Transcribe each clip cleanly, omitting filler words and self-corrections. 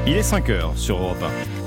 Il est 5h sur Europe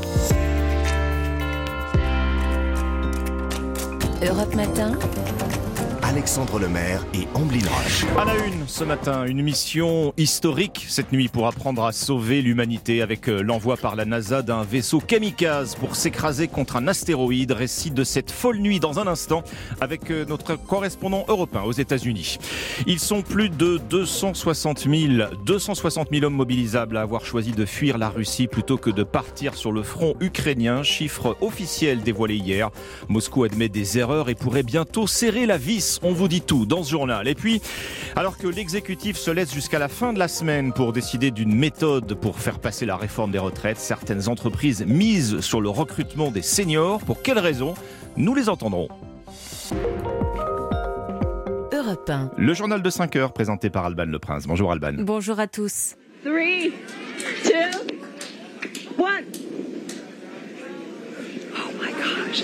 1. Europe Matin. Alexandre Lemaire et Amblin Roche. À la une ce matin, une mission historique cette nuit pour apprendre à sauver l'humanité avec l'envoi par la NASA d'un vaisseau kamikaze pour s'écraser contre un astéroïde. Récit de cette folle nuit dans un instant avec notre correspondant européen aux États-Unis. Ils sont plus de 260 000 hommes mobilisables à avoir choisi de fuir la Russie plutôt que de partir sur le front ukrainien. Chiffre officiel dévoilé hier. Moscou admet des erreurs et pourrait bientôt serrer la vis. On vous dit tout dans ce journal. Et puis, alors que l'exécutif se laisse jusqu'à la fin de la semaine pour décider d'une méthode pour faire passer la réforme des retraites, certaines entreprises misent sur le recrutement des seniors. Pour quelles raisons ? Nous les entendrons. Europe 1. Le journal de 5 heures présenté par Alban Le Prince. Bonjour Alban. Bonjour à tous. 3, 2, 1. Oh my gosh.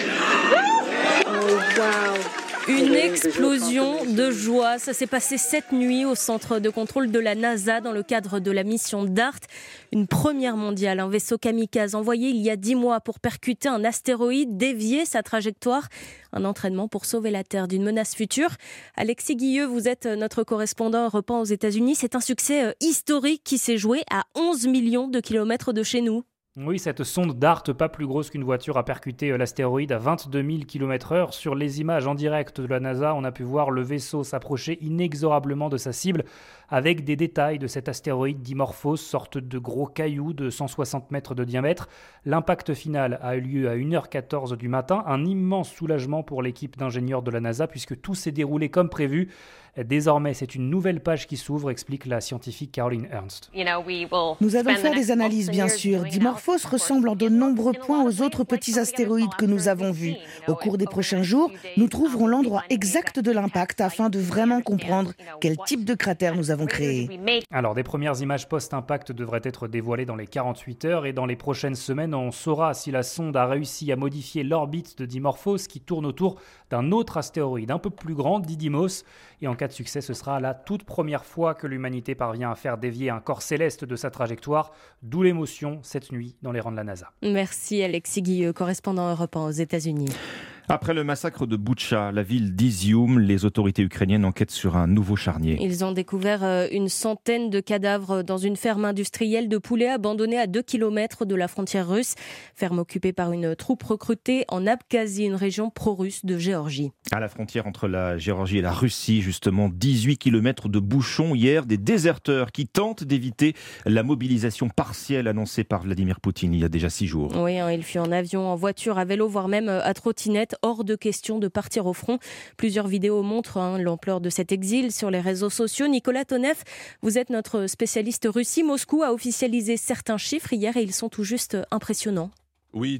Oh wow. Une explosion de joie, ça s'est passé cette nuit au centre de contrôle de la NASA dans le cadre de la mission DART, une première mondiale, un vaisseau kamikaze envoyé il y a 10 mois pour percuter un astéroïde, dévier sa trajectoire, un entraînement pour sauver la Terre d'une menace future. Alexis Guilleux, vous êtes notre correspondant européen aux États-Unis, c'est un succès historique qui s'est joué à 11 millions de kilomètres de chez nous. Oui, cette sonde DART, pas plus grosse qu'une voiture, a percuté l'astéroïde à 22 000 km/h. Sur les images en direct de la NASA, on a pu voir le vaisseau s'approcher inexorablement de sa cible avec des détails de cet astéroïde Dimorphos, sorte de gros caillou de 160 mètres de diamètre. L'impact final a eu lieu à 1h14 du matin. Un immense soulagement pour l'équipe d'ingénieurs de la NASA puisque tout s'est déroulé comme prévu. Désormais, c'est une nouvelle page qui s'ouvre, explique la scientifique Caroline Ernst. Nous allons faire des analyses, bien sûr. Dimorphos ressemble en de nombreux points aux autres petits astéroïdes que nous avons vus. Au cours des prochains jours, nous trouverons l'endroit exact de l'impact afin de vraiment comprendre quel type de cratère nous avons créé. Alors, des premières images post-impact devraient être dévoilées dans les 48 heures et dans les prochaines semaines, on saura si la sonde a réussi à modifier l'orbite de Dimorphos qui tourne autour d'un autre astéroïde un peu plus grand, Didymos. Et en cas de succès, ce sera la toute première fois que l'humanité parvient à faire dévier un corps céleste de sa trajectoire, d'où l'émotion cette nuit dans les rangs de la NASA. Merci Alexis Guilleux, correspondant européen aux États-Unis. Après le massacre de Boutcha, la ville d'Izium, les autorités ukrainiennes enquêtent sur un nouveau charnier. Ils ont découvert une centaine de cadavres dans une ferme industrielle de poulets abandonnée à 2 km de la frontière russe. Ferme occupée par une troupe recrutée en Abkhazie, une région pro-russe de Géorgie. À la frontière entre la Géorgie et la Russie, justement, 18 km de bouchons hier, des déserteurs qui tentent d'éviter la mobilisation partielle annoncée par Vladimir Poutine il y a déjà 6 jours. Oui, il fuit en avion, en voiture, à vélo, voire même à trottinette. Hors de question de partir au front. Plusieurs vidéos montrent l'ampleur de cet exil sur les réseaux sociaux. Nicolas Tonev, vous êtes notre spécialiste Russie. Moscou a officialisé certains chiffres hier et ils sont tout juste impressionnants. Oui,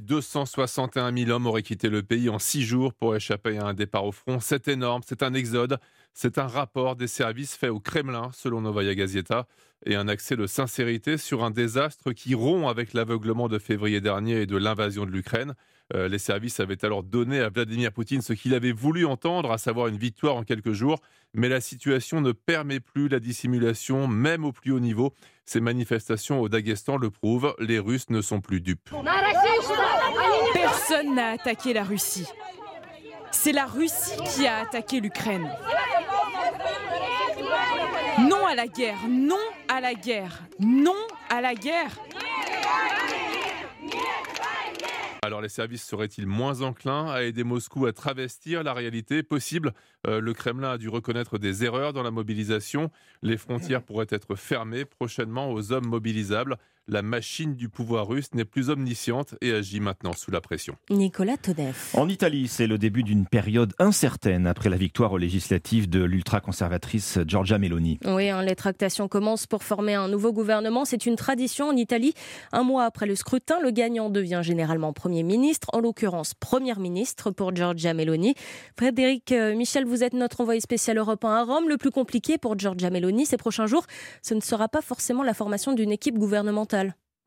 261 000 hommes auraient quitté le pays en 6 jours pour échapper à un départ au front. C'est énorme, c'est un exode. C'est un rapport des services fait au Kremlin, selon Novaya Gazeta, et un accès de sincérité sur un désastre qui rompt avec l'aveuglement de février dernier et de l'invasion de l'Ukraine. Les services avaient alors donné à Vladimir Poutine ce qu'il avait voulu entendre, à savoir une victoire en quelques jours. Mais la situation ne permet plus la dissimulation, même au plus haut niveau. Ces manifestations au Daghestan le prouvent, les Russes ne sont plus dupes. Personne n'a attaqué la Russie. C'est la Russie qui a attaqué l'Ukraine. Non à la guerre, non à la guerre, non à la guerre. Alors les services seraient-ils moins enclins à aider Moscou à travestir la réalité possible ? Le Kremlin a dû reconnaître des erreurs dans la mobilisation. Les frontières pourraient être fermées prochainement aux hommes mobilisables. La machine du pouvoir russe n'est plus omnisciente et agit maintenant sous la pression. Nicolas Todev. En Italie, c'est le début d'une période incertaine après la victoire aux législatives de l'ultra-conservatrice Giorgia Meloni. Oui, les tractations commencent pour former un nouveau gouvernement. C'est une tradition en Italie. Un mois après le scrutin, le gagnant devient généralement Premier ministre, en l'occurrence Première ministre pour Giorgia Meloni. Frédéric Michel, vous êtes notre envoyé spécial européen à Rome. Le plus compliqué pour Giorgia Meloni ces prochains jours, ce ne sera pas forcément la formation d'une équipe gouvernementale.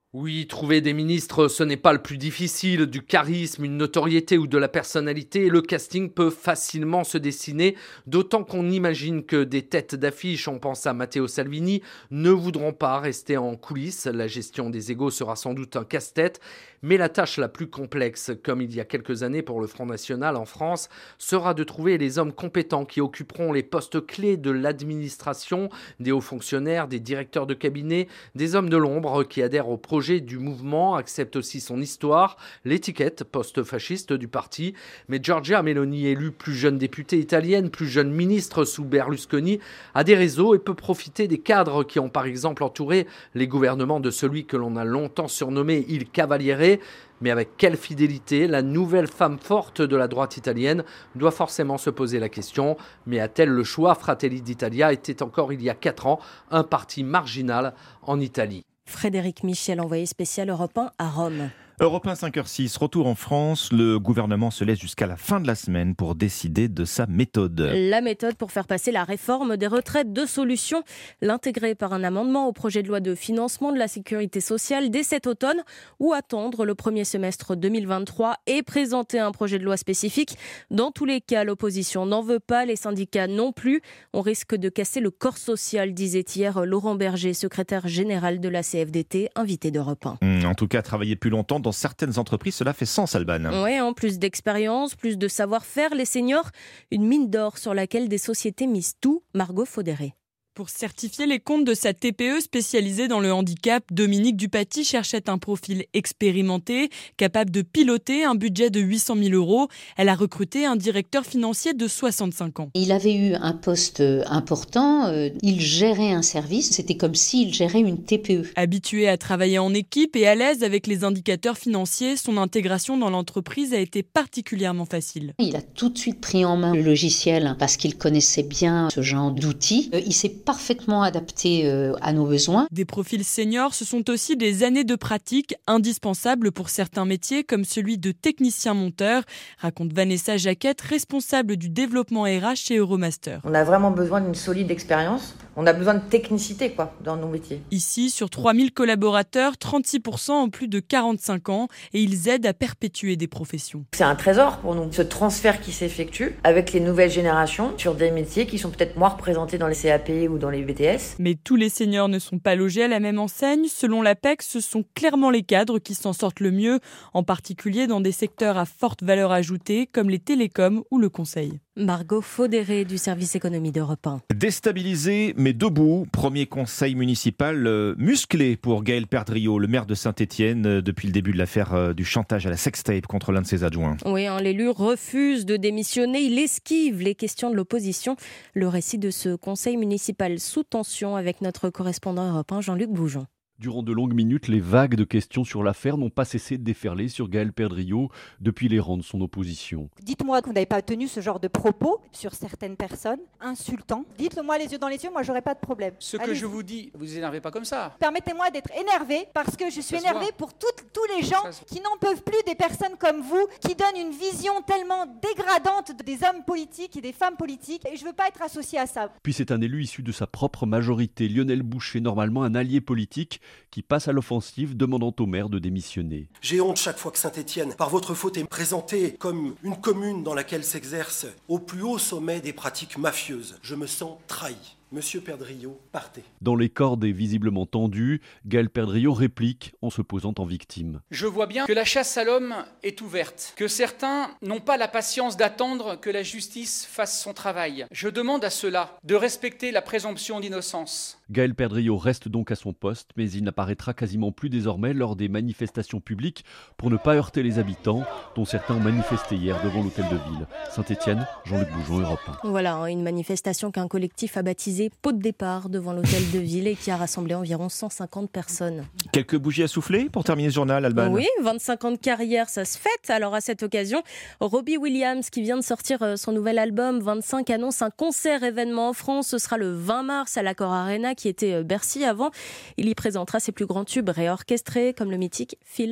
Oui, trouver des ministres, ce n'est pas le plus difficile. Du charisme, une notoriété ou de la personnalité, le casting peut facilement se dessiner, d'autant qu'on imagine que des têtes d'affiche, on pense à Matteo Salvini, ne voudront pas rester en coulisses. La gestion des égos sera sans doute un casse-tête, mais la tâche la plus complexe, comme il y a quelques années pour le Front National en France, sera de trouver les hommes compétents qui occuperont les postes clés de l'administration, des hauts fonctionnaires, des directeurs de cabinet, des hommes de l'ombre qui adhèrent au projet du mouvement, accepte aussi son histoire, l'étiquette post-fasciste du parti. Mais Giorgia Meloni, élue plus jeune députée italienne, plus jeune ministre sous Berlusconi, a des réseaux et peut profiter des cadres qui ont par exemple entouré les gouvernements de celui que l'on a longtemps surnommé Il Cavaliere. Mais avec quelle fidélité la nouvelle femme forte de la droite italienne doit forcément se poser la question. Mais a-t-elle le choix? Fratelli d'Italia était encore il y a 4 ans un parti marginal en Italie. Frédéric Michel, envoyé spécial Europe 1 à Rome. Europe 1, 5h06, retour en France. Le gouvernement se laisse jusqu'à la fin de la semaine pour décider de sa méthode. La méthode pour faire passer la réforme des retraites. 2 solutions. L'intégrer par un amendement au projet de loi de financement de la sécurité sociale dès cet automne ou attendre le premier semestre 2023 et présenter un projet de loi spécifique. Dans tous les cas, l'opposition n'en veut pas, les syndicats non plus. On risque de casser le corps social, disait hier Laurent Berger, secrétaire général de la CFDT, invité d'Europe 1. En tout cas, travailler plus longtemps dans certaines entreprises, cela fait sens, Alban. Oui, en plus d'expérience, plus de savoir-faire, les seniors, une mine d'or sur laquelle des sociétés misent tout. Margot Faudéré. Pour certifier les comptes de sa TPE spécialisée dans le handicap, Dominique Dupaty cherchait un profil expérimenté, capable de piloter un budget de 800 000 €. Elle a recruté un directeur financier de 65 ans. Il avait eu un poste important, il gérait un service, c'était comme s'il gérait une TPE. Habitué à travailler en équipe et à l'aise avec les indicateurs financiers, son intégration dans l'entreprise a été particulièrement facile. Il a tout de suite pris en main le logiciel parce qu'il connaissait bien ce genre d'outils. Il s'est parfaitement adapté à nos besoins. Des profils seniors, ce sont aussi des années de pratique indispensables pour certains métiers comme celui de technicien monteur, raconte Vanessa Jaquette, responsable du développement RH chez Euromaster. On a vraiment besoin d'une solide expérience, on a besoin de technicité dans nos métiers. Ici, sur 3000 collaborateurs, 36% ont plus de 45 ans et ils aident à perpétuer des professions. C'est un trésor pour nous, ce transfert qui s'effectue avec les nouvelles générations sur des métiers qui sont peut-être moins représentés dans les CAP ou dans les BTS. Mais tous les seniors ne sont pas logés à la même enseigne. Selon l'APEC, ce sont clairement les cadres qui s'en sortent le mieux, en particulier dans des secteurs à forte valeur ajoutée comme les télécoms ou le conseil. Margot Faudéré du service économie d'Europe 1. Déstabilisé mais debout, premier conseil municipal musclé pour Gaël Perdriau, le maire de Saint-Étienne, depuis le début de l'affaire du chantage à la sextape contre l'un de ses adjoints. Oui, l'élu refuse de démissionner, il esquive les questions de l'opposition. Le récit de ce conseil municipal sous tension avec notre correspondant Europe 1, Jean-Luc Boujon. Durant de longues minutes, les vagues de questions sur l'affaire n'ont pas cessé de déferler sur Gaël Perdriau depuis les rangs de son opposition. Dites-moi que vous n'avez pas tenu ce genre de propos sur certaines personnes, insultants. Dites-le-moi les yeux dans les yeux, moi j'aurais pas de problème. Ce que je vous dis, vous énervez pas comme ça. Permettez-moi d'être énervée parce que je suis énervée pour tous les gens qui n'en peuvent plus des personnes comme vous, qui donnent une vision tellement dégradante des hommes politiques et des femmes politiques, et je veux pas être associée à ça. Puis c'est un élu issu de sa propre majorité, Lionel Boucher, normalement un allié politique, qui passe à l'offensive demandant au maire de démissionner. J'ai honte chaque fois que Saint-Étienne, par votre faute, est présentée comme une commune dans laquelle s'exerce au plus haut sommet des pratiques mafieuses. Je me sens trahi. Monsieur Perdriau, partez. Dans les cordes et visiblement tendues, Gaël Perdriau réplique en se posant en victime. Je vois bien que la chasse à l'homme est ouverte, que certains n'ont pas la patience d'attendre que la justice fasse son travail. Je demande à ceux-là de respecter la présomption d'innocence. Gaël Perdriau reste donc à son poste, mais il n'apparaîtra quasiment plus désormais lors des manifestations publiques pour ne pas heurter les habitants, dont certains ont manifesté hier devant l'hôtel de ville. Saint-Étienne, Jean-Luc Boujon, Europe 1. Voilà, une manifestation qu'un collectif a baptisée pot de départ devant l'hôtel de ville et qui a rassemblé environ 150 personnes. Quelques bougies à souffler pour terminer ce journal, Alban? Oui, 25 ans de carrière, ça se fête. Alors à cette occasion, Robbie Williams, qui vient de sortir son nouvel album 25, annonce un concert événement en France. Ce sera le 20 mars à l'Accor Arena, qui était Bercy avant. Il y présentera ses plus grands tubes réorchestrés, comme le mythique Feel.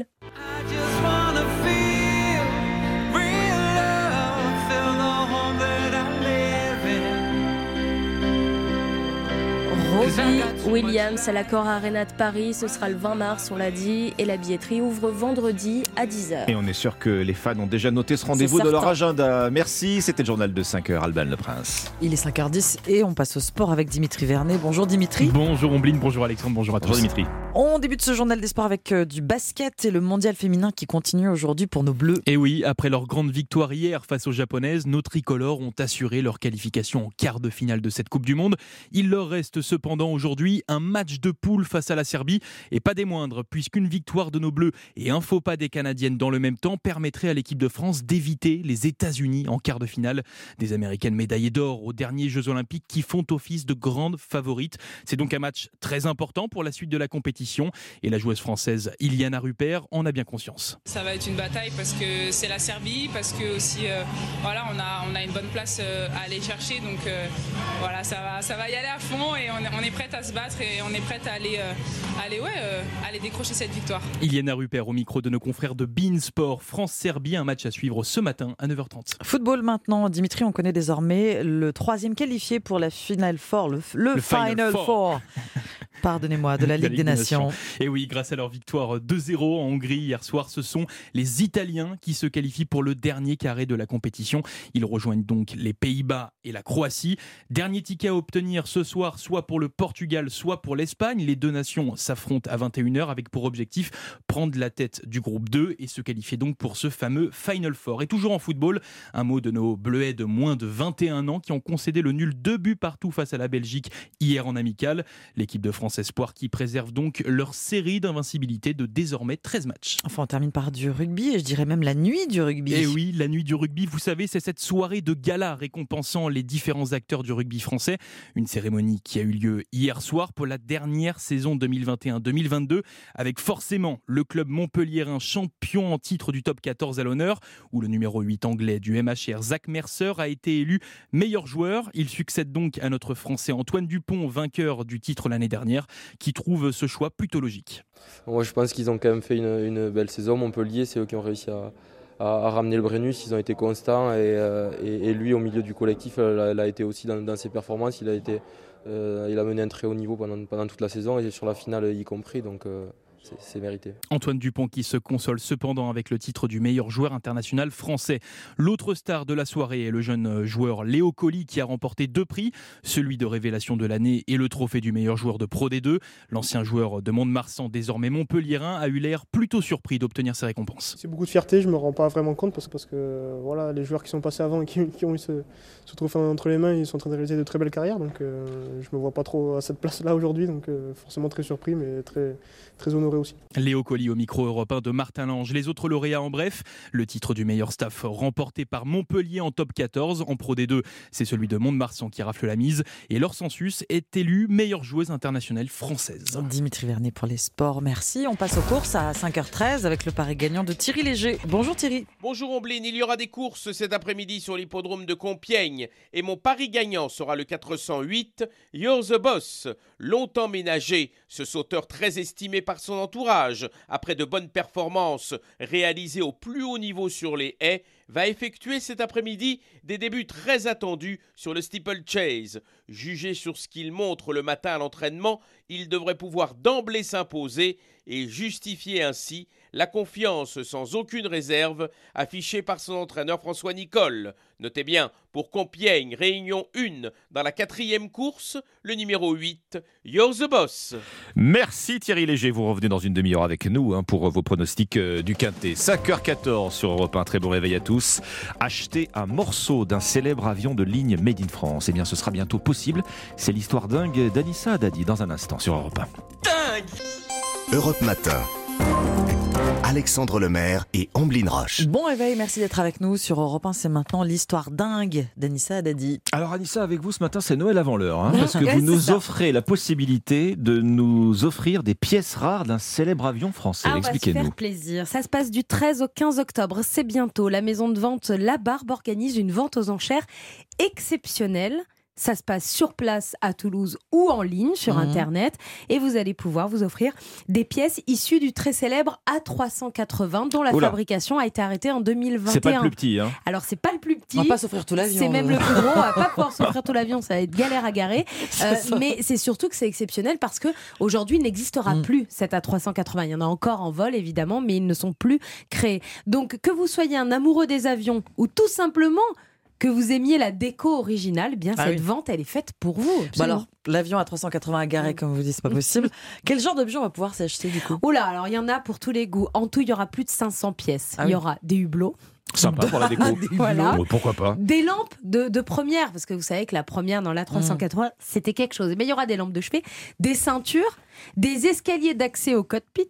Robbie Williams à l'Accor Arena de Paris, ce sera le 20 mars, on l'a dit, et la billetterie ouvre vendredi à 10h. Et on est sûr que les fans ont déjà noté ce rendez-vous dans leur agenda. Merci, c'était le journal de 5h, Alban Le Prince. Il est 5h10 et on passe au sport avec Dimitri Vernet. Bonjour Dimitri. Bonjour Ombline, bonjour Alexandre, bonjour à tous. Bonjour Dimitri. On débute ce journal des sports avec du basket et le mondial féminin qui continue aujourd'hui pour nos Bleus. Et oui, après leur grande victoire hier face aux Japonaises, nos tricolores ont assuré leur qualification en quart de finale de cette Coupe du Monde. Il leur reste cependant aujourd'hui un match de poule face à la Serbie et pas des moindres, puisqu'une victoire de nos Bleus et un faux pas des Canadiennes dans le même temps permettrait à l'équipe de France d'éviter les États-Unis en quart de finale. Des Américaines médaillées d'or aux derniers Jeux Olympiques qui font office de grandes favorites. C'est donc un match très important pour la suite de la compétition et la joueuse française Iliana Ruppert en a bien conscience. Ça va être une bataille parce que c'est la Serbie, parce que aussi voilà, on a une bonne place à aller chercher, donc voilà, ça va y aller à fond et on est prête à se battre et on est prête à aller décrocher cette victoire. Iliana Ruppert au micro de nos confrères de beIN Sport. France-Serbie, un match à suivre ce matin à 9h30. Football maintenant, Dimitri, on connaît désormais le troisième qualifié pour la Final Four, le Final Four. Pardonnez-moi, de la Ligue des Nations. Et oui, grâce à leur victoire 2-0 en Hongrie hier soir, ce sont les Italiens qui se qualifient pour le dernier carré de la compétition. Ils rejoignent donc les Pays-Bas et la Croatie. Dernier ticket à obtenir ce soir, soit pour le Portugal, soit pour l'Espagne. Les deux nations s'affrontent à 21h avec pour objectif prendre la tête du groupe 2 et se qualifier donc pour ce fameux Final Four. Et toujours en football, un mot de nos Bleuets de moins de 21 ans qui ont concédé le nul 2 buts partout face à la Belgique hier en amical. L'équipe de France Espoir qui préserve donc leur série d'invincibilité de désormais 13 matchs. Enfin, on termine par du rugby et je dirais même la nuit du rugby. Et oui, la nuit du rugby, vous savez, c'est cette soirée de gala récompensant les différents acteurs du rugby français. Une cérémonie qui a eu lieu hier soir pour la dernière saison 2021-2022 avec forcément le club montpelliérain champion en titre du top 14 à l'honneur où le numéro 8 anglais du MHR, Zach Mercer, a été élu meilleur joueur. Il succède donc à notre Français Antoine Dupont, vainqueur du titre l'année dernière, qui trouve ce choix plutôt logique. Moi, je pense qu'ils ont quand même fait une belle saison. Montpellier, c'est eux qui ont réussi à ramener le Brennus. Ils ont été constants et lui, au milieu du collectif, il a été aussi dans ses performances. Il a mené un très haut niveau pendant toute la saison et sur la finale y compris. Donc, c'est mérité. Antoine Dupont qui se console cependant avec le titre du meilleur joueur international français. L'autre star de la soirée est le jeune joueur Léo Colli qui a remporté 2 prix, celui de révélation de l'année et le trophée du meilleur joueur de Pro D2. L'ancien joueur de Mont-de-Marsan, désormais montpelliérain, a eu l'air plutôt surpris d'obtenir ces récompenses. C'est beaucoup de fierté, je ne me rends pas vraiment compte parce que voilà, les joueurs qui sont passés avant et qui ont eu ce trophée entre les mains, ils sont en train de réaliser de très belles carrières. Donc je ne me vois pas trop à cette place-là aujourd'hui, donc forcément très surpris mais très honoré aussi. Léo Colli au micro européen de Martin Lange. Les autres lauréats en bref, le titre du meilleur staff remporté par Montpellier en top 14. En Pro D2, c'est celui de Mont-de-Marsan qui rafle la mise. Et Laure Sensus est élue meilleure joueuse internationale française. Dimitri Vernet pour les sports, merci. On passe aux courses à 5h13 avec le pari gagnant de Thierry Léger. Bonjour Thierry. Bonjour Ombline, il y aura des courses cet après-midi sur l'hippodrome de Compiègne. Et mon pari gagnant sera le 408, You're the Boss. Longtemps ménagé, ce sauteur très estimé par son entourage, après de bonnes performances réalisées au plus haut niveau sur les haies, va effectuer cet après-midi des débuts très attendus sur le steeplechase. Jugé sur ce qu'il montre le matin à l'entraînement, il devrait pouvoir d'emblée s'imposer et justifier ainsi la confiance sans aucune réserve affichée par son entraîneur François Nicole. Notez bien, pour Compiègne, Réunion 1, dans la 4e course, le numéro 8, You're the Boss. Merci Thierry Léger, vous revenez dans une demi-heure avec nous pour vos pronostics du Quintet. 5h14 sur Europe 1, très bon réveil à tous. Acheter un morceau d'un célèbre avion de ligne Made in France, eh bien ce sera bientôt possible. C'est l'histoire dingue d'Anissa Haddadi dans un instant sur Europe 1. Dingue Europe Matin. Alexandre Lemaire et Amblin Roche. Bon réveil, merci d'être avec nous sur Europe 1. C'est maintenant l'histoire dingue d'Anissa Haddadi. Alors Anissa, avec vous ce matin, c'est Noël avant l'heure, parce que vous nous offrez la possibilité de nous offrir des pièces rares d'un célèbre avion français. Expliquez-nous. On va se faire plaisir. Ça se passe du 13 au 15 octobre. C'est bientôt. La maison de vente La Barbe organise une vente aux enchères exceptionnelle. Ça se passe sur place à Toulouse ou en ligne sur Internet. Et vous allez pouvoir vous offrir des pièces issues du très célèbre A380 dont la fabrication a été arrêtée en 2021. C'est pas le plus petit. Hein. Alors, c'est pas le plus petit. On va pas s'offrir tout l'avion. C'est même le plus gros. On va pas pouvoir s'offrir tout l'avion. Ça va être galère à garer. Mais c'est surtout que c'est exceptionnel parce qu'aujourd'hui, il n'existera plus cet A380. Il y en a encore en vol, évidemment, mais ils ne sont plus créés. Donc, que vous soyez un amoureux des avions ou tout simplement que vous aimiez la déco originale, cette vente, elle est faite pour vous. Bah alors, l'avion à 380 à garer, comme vous dites, c'est pas possible. Quel genre d'objet on va pouvoir s'acheter du coup ? Oula, alors il y en a pour tous les goûts. En tout, il y aura plus de 500 pièces. Il y aura des hublots. Sympa pour la déco. Voilà. Pourquoi pas. Des lampes de première, parce que vous savez que la première dans l'A380, c'était quelque chose. Mais il y aura des lampes de chevet, des ceintures, des escaliers d'accès au cockpit,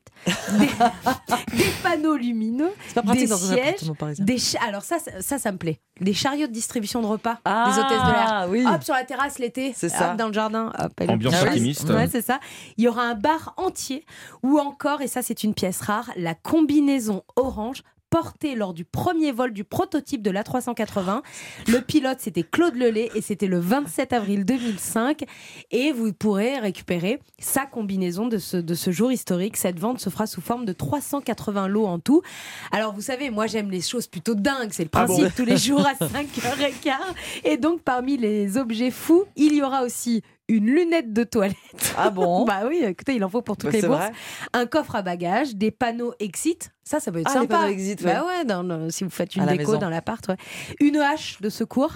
des panneaux lumineux, c'est pas pratique des dans sièges, alors ça me plaît. Des chariots de distribution de repas, des hôtesses de l'air. Oui. Hop, sur la terrasse l'été, dans le jardin. Hop, ambiance alchimiste. Ouais, c'est ça. Il y aura un bar entier, ou encore, et ça c'est une pièce rare, la combinaison orange porté lors du premier vol du prototype de l'A380. Le pilote, c'était Claude Lelay et c'était le 27 avril 2005. Et vous pourrez récupérer sa combinaison de ce jour historique. Cette vente se fera sous forme de 380 lots en tout. Alors, vous savez, moi, j'aime les choses plutôt dingues. C'est le principe, tous les jours à 5h15. Et donc, parmi les objets fous, il y aura aussi une lunette de toilette. Ah bon ? Bah oui, écoutez, il en faut pour toutes les bourses. Vrai. Un coffre à bagages, des panneaux Exit. Ça peut être sympa. Les panneaux Exit, bah ouais, si vous faites une déco dans l'appart. Ouais. Une hache de secours.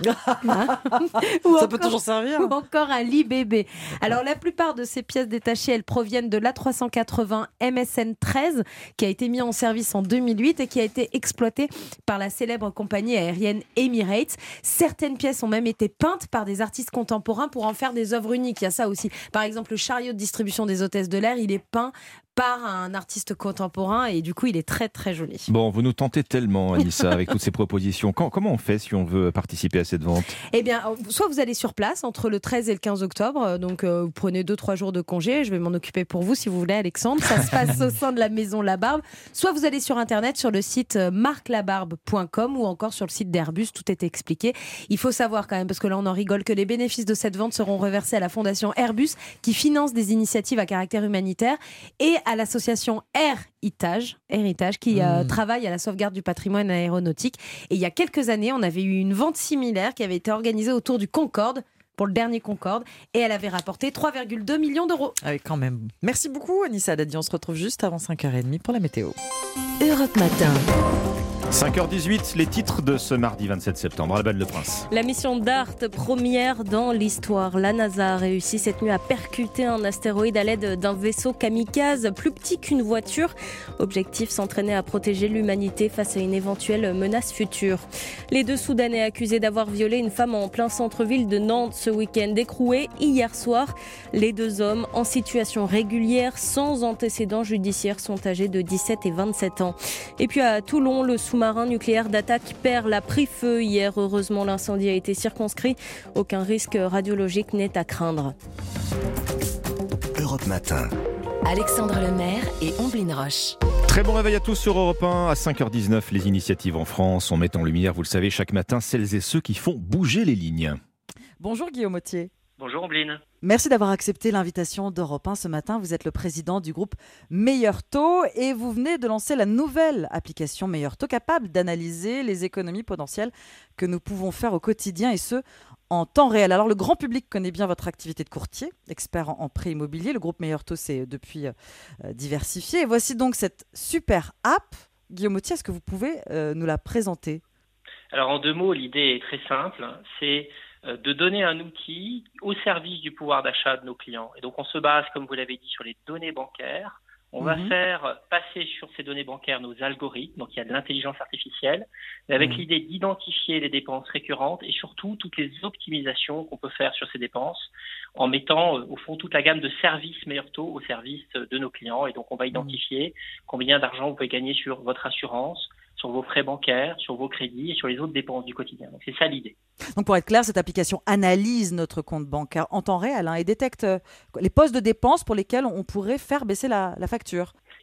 Ça peut toujours servir. Ou encore un lit bébé. Alors, la plupart de ces pièces détachées, elles proviennent de l'A380 MSN 13, qui a été mis en service en 2008 et qui a été exploité par la célèbre compagnie aérienne Emirates. Certaines pièces ont même été peintes par des artistes contemporains pour en faire des œuvres uniques. Il y a ça aussi. Par exemple, le chariot de distribution des hôtesses de l'air, il est peint par un artiste contemporain et du coup il est très très joli. Bon, vous nous tentez tellement, Anissa, avec toutes ces propositions. Comment on fait si on veut participer à cette vente ? Eh bien, soit vous allez sur place entre le 13 et le 15 octobre, donc vous prenez 2-3 jours de congé, je vais m'en occuper pour vous si vous voulez, Alexandre, ça se passe au sein de la Maison Labarbe, soit vous allez sur internet sur le site marclabarbe.com ou encore sur le site d'Airbus, tout est expliqué. Il faut savoir quand même, parce que là on en rigole, que les bénéfices de cette vente seront reversés à la fondation Airbus qui finance des initiatives à caractère humanitaire et à l'association Héritage qui travaille à la sauvegarde du patrimoine aéronautique. Et il y a quelques années, on avait eu une vente similaire qui avait été organisée autour du Concorde, pour le dernier Concorde, et elle avait rapporté 3,2 millions d'euros. Ah oui, quand même. Merci beaucoup, Anissa Dadi. On se retrouve juste avant 5h30 pour la météo. Europe Matin. 5h18, les titres de ce mardi 27 septembre. Alban Le Prince. La mission DART, première dans l'histoire. La NASA a réussi cette nuit à percuter un astéroïde à l'aide d'un vaisseau kamikaze plus petit qu'une voiture. Objectif, s'entraîner à protéger l'humanité face à une éventuelle menace future. Les 2 Soudanais accusés d'avoir violé une femme en plein centre-ville de Nantes ce week-end, écroués hier soir. Les 2 hommes, en situation régulière, sans antécédents judiciaires, sont âgés de 17 et 27 ans. Et puis à Toulon, le sous-marin nucléaire d'attaque Perle a pris feu hier. Heureusement, l'incendie a été circonscrit. Aucun risque radiologique n'est à craindre. Europe Matin. Alexandre Lemaire et Omblin Roche. Très bon réveil à tous sur Europe 1. À 5h19, les initiatives en France. On met en lumière, vous le savez, chaque matin, celles et ceux qui font bouger les lignes. Bonjour Guillaume Autier. Bonjour Omblin. Merci d'avoir accepté l'invitation d'Europe 1 ce matin. Vous êtes le président du groupe Meilleur Taux et vous venez de lancer la nouvelle application Meilleur Taux, capable d'analyser les économies potentielles que nous pouvons faire au quotidien et ce, en temps réel. Alors le grand public connaît bien votre activité de courtier, expert en prêt immobilier. Le groupe Meilleur Taux s'est depuis diversifié. Et voici donc cette super app. Guillaume Autier, est-ce que vous pouvez nous la présenter ? Alors en 2 mots, l'idée est très simple. C'est de donner un outil au service du pouvoir d'achat de nos clients. Et donc on se base, comme vous l'avez dit, sur les données bancaires. On va faire passer sur ces données bancaires nos algorithmes, donc il y a de l'intelligence artificielle, avec l'idée d'identifier les dépenses récurrentes et surtout toutes les optimisations qu'on peut faire sur ces dépenses en mettant au fond toute la gamme de services Meilleur Taux au service de nos clients. Et donc on va identifier combien d'argent vous pouvez gagner sur votre assurance, sur vos frais bancaires, sur vos crédits et sur les autres dépenses du quotidien. Donc c'est ça l'idée. Donc pour être clair, cette application analyse notre compte bancaire en temps réel et détecte les postes de dépenses pour lesquels on pourrait faire baisser la facture.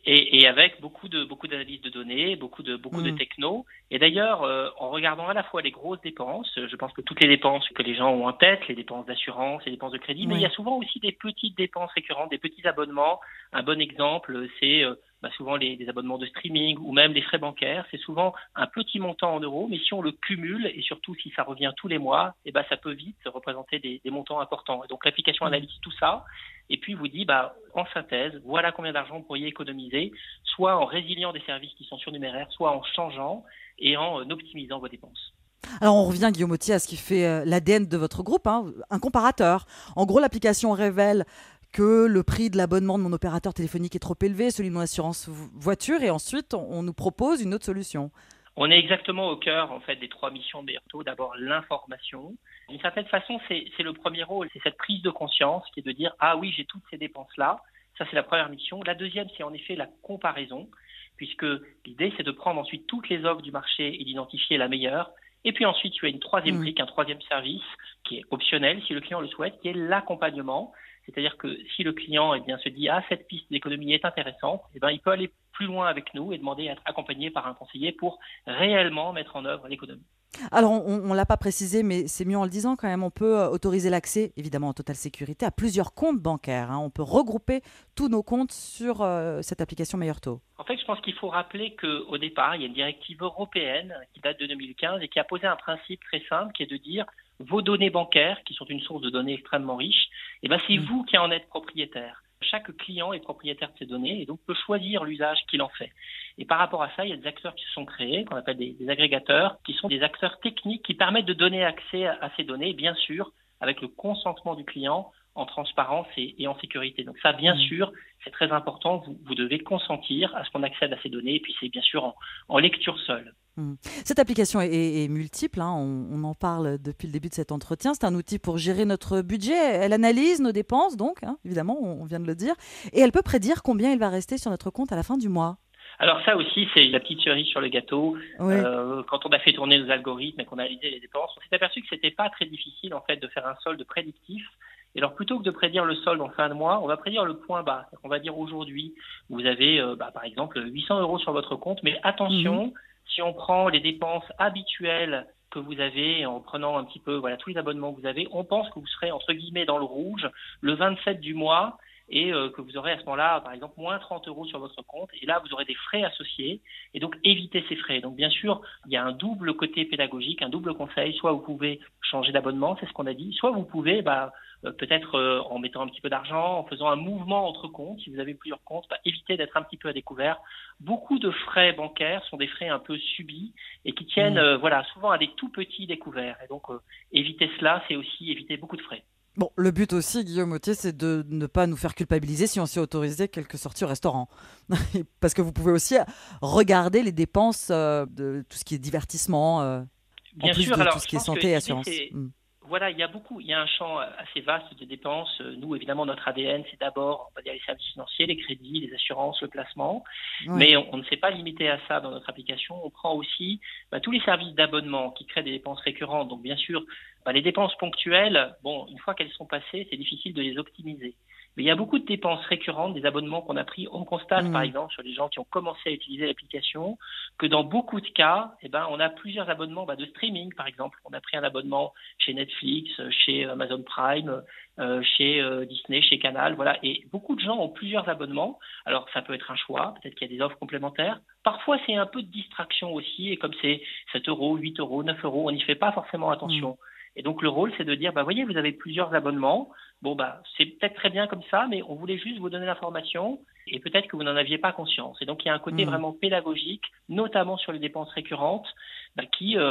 Et avec beaucoup d'analyses de données, beaucoup de techno. Et d'ailleurs, en regardant à la fois les grosses dépenses, je pense que toutes les dépenses que les gens ont en tête, les dépenses d'assurance, les dépenses de crédit, mais il y a souvent aussi des petites dépenses récurrentes, des petits abonnements. Un bon exemple, c'est souvent les abonnements de streaming ou même les frais bancaires. C'est souvent un petit montant en euros, mais si on le cumule et surtout si ça revient tous les mois, ça peut vite représenter des montants importants. Et donc l'application analyse tout ça et puis vous dit en synthèse, voilà combien d'argent vous pourriez économiser, soit en résiliant des services qui sont surnuméraires, soit en changeant et en optimisant vos dépenses. Alors on revient, Guillaume Mottier, à ce qui fait l'ADN de votre groupe, un comparateur. En gros, l'application révèle que le prix de l'abonnement de mon opérateur téléphonique est trop élevé, celui de mon assurance voiture, et ensuite on nous propose une autre solution. On est exactement au cœur en fait des 3 missions de Meilleur Taux. D'abord l'information. D'une certaine façon, c'est le premier rôle, c'est cette prise de conscience qui est de dire ah oui, j'ai toutes ces dépenses là. Ça c'est la première mission. La deuxième, c'est en effet la comparaison, puisque l'idée c'est de prendre ensuite toutes les offres du marché et d'identifier la meilleure. Et puis ensuite, tu as une troisième brique, un troisième service qui est optionnel si le client le souhaite, qui est l'accompagnement. C'est-à-dire que si le client se dit « cette piste d'économie est intéressante », il peut aller plus loin avec nous et demander à être accompagné par un conseiller pour réellement mettre en œuvre l'économie. Alors, on ne l'a pas précisé, mais c'est mieux en le disant quand même. On peut autoriser l'accès, évidemment en totale sécurité, à plusieurs comptes bancaires. On peut regrouper tous nos comptes sur cette application Meilleur Taux. En fait, je pense qu'il faut rappeler qu'au départ, il y a une directive européenne qui date de 2015 et qui a posé un principe très simple qui est de dire vos données bancaires, qui sont une source de données extrêmement riche, c'est vous qui en êtes propriétaire. Chaque client est propriétaire de ces données et donc peut choisir l'usage qu'il en fait. Et par rapport à ça, il y a des acteurs qui se sont créés, qu'on appelle des agrégateurs, qui sont des acteurs techniques qui permettent de donner accès à ces données, bien sûr, avec le consentement du client, en transparence et en sécurité. Donc ça, bien sûr, c'est très important. Vous devez consentir à ce qu'on accède à ces données et puis c'est bien sûr en lecture seule. Cette application est multiple, on en parle depuis le début de cet entretien. C'est un outil pour gérer notre budget. Elle analyse nos dépenses, donc, évidemment, on vient de le dire. Et elle peut prédire combien il va rester sur notre compte à la fin du mois. Alors ça aussi, c'est la petite cerise sur le gâteau. Oui. Quand on a fait tourner nos algorithmes et qu'on a analysé les dépenses, on s'est aperçu que c'était pas très difficile en fait de faire un solde prédictif. Et alors plutôt que de prédire le solde en fin de mois, on va prédire le point bas. On va dire aujourd'hui, vous avez par exemple 800 € sur votre compte, mais attention, si on prend les dépenses habituelles que vous avez, en prenant un petit peu tous les abonnements que vous avez, on pense que vous serez entre guillemets dans le rouge le 27 du mois et que vous aurez à ce moment-là, par exemple, moins 30 € sur votre compte. Et là, vous aurez des frais associés et donc évitez ces frais. Donc bien sûr, il y a un double côté pédagogique, un double conseil. Soit vous pouvez changer d'abonnement, c'est ce qu'on a dit, soit vous pouvez peut-être en mettant un petit peu d'argent, en faisant un mouvement entre comptes. Si vous avez plusieurs comptes, évitez d'être un petit peu à découvert. Beaucoup de frais bancaires sont des frais un peu subis et qui tiennent souvent à des tout petits découverts. Et donc éviter cela, c'est aussi éviter beaucoup de frais. Bon, le but aussi, Guillaume Mottier, c'est de ne pas nous faire culpabiliser si on s'est autorisé quelques sorties au restaurant. Parce que vous pouvez aussi regarder les dépenses de tout ce qui est divertissement, en plus de tout ce qui est santé et assurance. Voilà, il y a un champ assez vaste de dépenses. Nous, évidemment, notre ADN, c'est d'abord, on va dire, les services financiers, les crédits, les assurances, le placement. Ouais. Mais on ne s'est pas limité à ça dans notre application. On prend aussi tous les services d'abonnement qui créent des dépenses récurrentes. Donc, bien sûr, les dépenses ponctuelles, une fois qu'elles sont passées, c'est difficile de les optimiser. Mais il y a beaucoup de dépenses récurrentes, des abonnements qu'on a pris. On constate, par exemple, sur les gens qui ont commencé à utiliser l'application, que dans beaucoup de cas, on a plusieurs abonnements de streaming, par exemple. On a pris un abonnement chez Netflix, chez Amazon Prime, chez Disney, chez Canal, voilà. Et beaucoup de gens ont plusieurs abonnements. Alors, ça peut être un choix. Peut-être qu'il y a des offres complémentaires. Parfois, c'est un peu de distraction aussi. Et comme c'est 7 €, 8 €, 9 €, on n'y fait pas forcément attention. Et donc, le rôle, c'est de dire, voyez, vous avez plusieurs abonnements. C'est peut-être très bien comme ça, mais on voulait juste vous donner l'information et peut-être que vous n'en aviez pas conscience. Et donc, il y a un côté vraiment pédagogique, notamment sur les dépenses récurrentes, qui, 8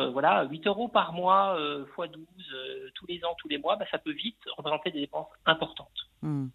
€ par mois, x 12, tous les ans, tous les mois, ça peut vite représenter des dépenses importantes.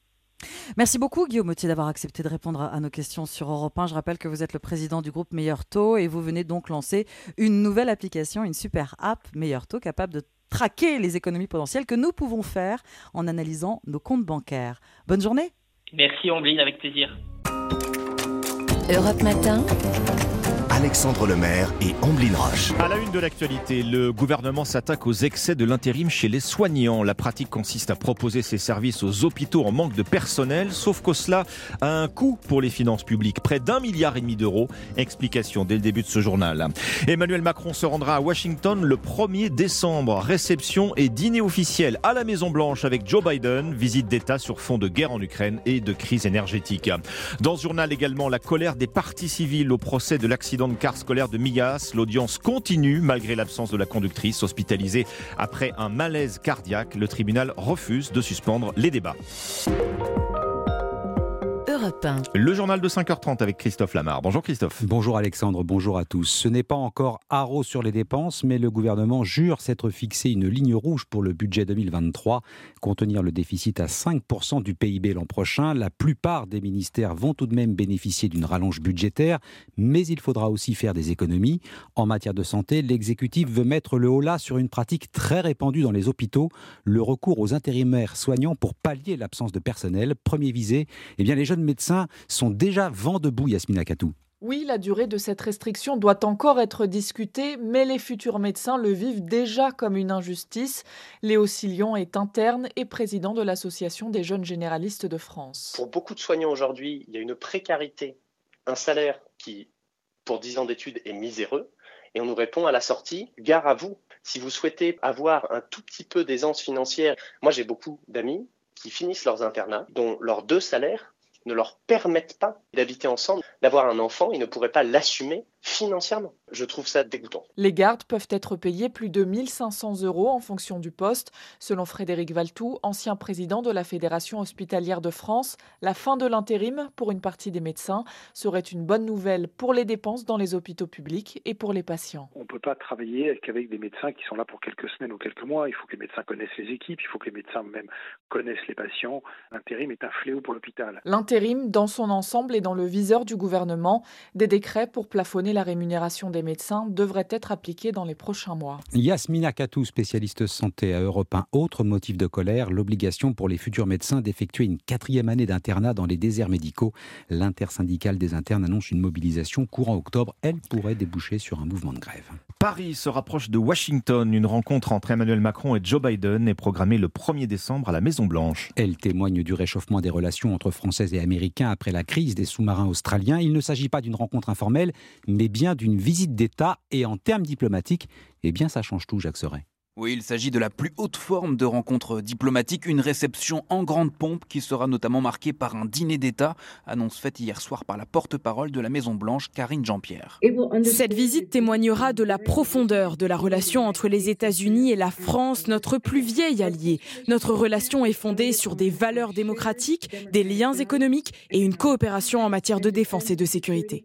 Merci beaucoup Guillaume Mottier d'avoir accepté de répondre à nos questions sur Europe 1. Je rappelle que vous êtes le président du groupe Meilleur Taux et vous venez donc lancer une nouvelle application, une super app Meilleur Taux capable de traquer les économies potentielles que nous pouvons faire en analysant nos comptes bancaires. Bonne journée. Merci Ambline, avec plaisir. Europe Matin. Alexandre Lemaire et Amblin Roche. À la une de l'actualité, le gouvernement s'attaque aux excès de l'intérim chez les soignants. La pratique consiste à proposer ces services aux hôpitaux en manque de personnel, sauf que cela a un coût pour les finances publiques, près d'1,5 milliard d'euros. Explication dès le début de ce journal. Emmanuel Macron se rendra à Washington le 1er décembre. Réception et dîner officiel à la Maison-Blanche avec Joe Biden. Visite d'État sur fond de guerre en Ukraine et de crise énergétique. Dans ce journal également, la colère des parties civiles au procès de l'accident de car scolaire de Millas. L'audience continue malgré l'absence de la conductrice hospitalisée après un malaise cardiaque. Le tribunal refuse de suspendre les débats. Le journal de 5h30 avec Christophe Lamar. Bonjour Christophe. Bonjour Alexandre, bonjour à tous. Ce n'est pas encore haro sur les dépenses, mais le gouvernement jure s'être fixé une ligne rouge pour le budget 2023, contenir le déficit à 5% du PIB l'an prochain. La plupart des ministères vont tout de même bénéficier d'une rallonge budgétaire, mais il faudra aussi faire des économies. En matière de santé, l'exécutif veut mettre le holà sur une pratique très répandue dans les hôpitaux, le recours aux intérimaires soignants pour pallier l'absence de personnel. Premier visé, les jeunes médecins sont déjà vent debout, Yasmina Katou. Oui, la durée de cette restriction doit encore être discutée, mais les futurs médecins le vivent déjà comme une injustice. Léo Silion est interne et président de l'Association des jeunes généralistes de France. Pour beaucoup de soignants aujourd'hui, il y a une précarité, un salaire qui, pour 10 ans d'études, est miséreux. Et on nous répond à la sortie, gare à vous. Si vous souhaitez avoir un tout petit peu d'aisance financière, moi j'ai beaucoup d'amis qui finissent leurs internats, dont leurs 2 salaires ne leur permettent pas d'habiter ensemble, d'avoir un enfant, ils ne pourraient pas l'assumer financièrement. Je trouve ça dégoûtant. Les gardes peuvent être payés plus de 1 500 € en fonction du poste. Selon Frédéric Valtou, ancien président de la Fédération hospitalière de France, la fin de l'intérim pour une partie des médecins serait une bonne nouvelle pour les dépenses dans les hôpitaux publics et pour les patients. On ne peut pas travailler qu'avec des médecins qui sont là pour quelques semaines ou quelques mois. Il faut que les médecins connaissent les équipes, il faut que les médecins même connaissent les patients. L'intérim est un fléau pour l'hôpital. L'intérim, dans son ensemble, est dans le viseur du gouvernement. Des décrets pour plafonner la rémunération des médecins devraient être appliqués dans les prochains mois. Yasmina Katou, spécialiste santé à Europe 1. Autre motif de colère, l'obligation pour les futurs médecins d'effectuer une 4e année d'internat dans les déserts médicaux. L'intersyndicale des internes annonce une mobilisation courant octobre. Elle pourrait déboucher sur un mouvement de grève. Paris se rapproche de Washington. Une rencontre entre Emmanuel Macron et Joe Biden est programmée le 1er décembre à la Maison-Blanche. Elle témoigne du réchauffement des relations entre Français et Américains après la crise des sous-marins australiens. Il ne s'agit pas d'une rencontre informelle, mais bien d'une visite d'État. Et en termes diplomatiques, ça change tout, Jacques Serret. Oui, il s'agit de la plus haute forme de rencontre diplomatique, une réception en grande pompe qui sera notamment marquée par un dîner d'État, annonce faite hier soir par la porte-parole de la Maison-Blanche, Karine Jean-Pierre. Cette visite témoignera de la profondeur de la relation entre les États-Unis et la France, notre plus vieil allié. Notre relation est fondée sur des valeurs démocratiques, des liens économiques et une coopération en matière de défense et de sécurité.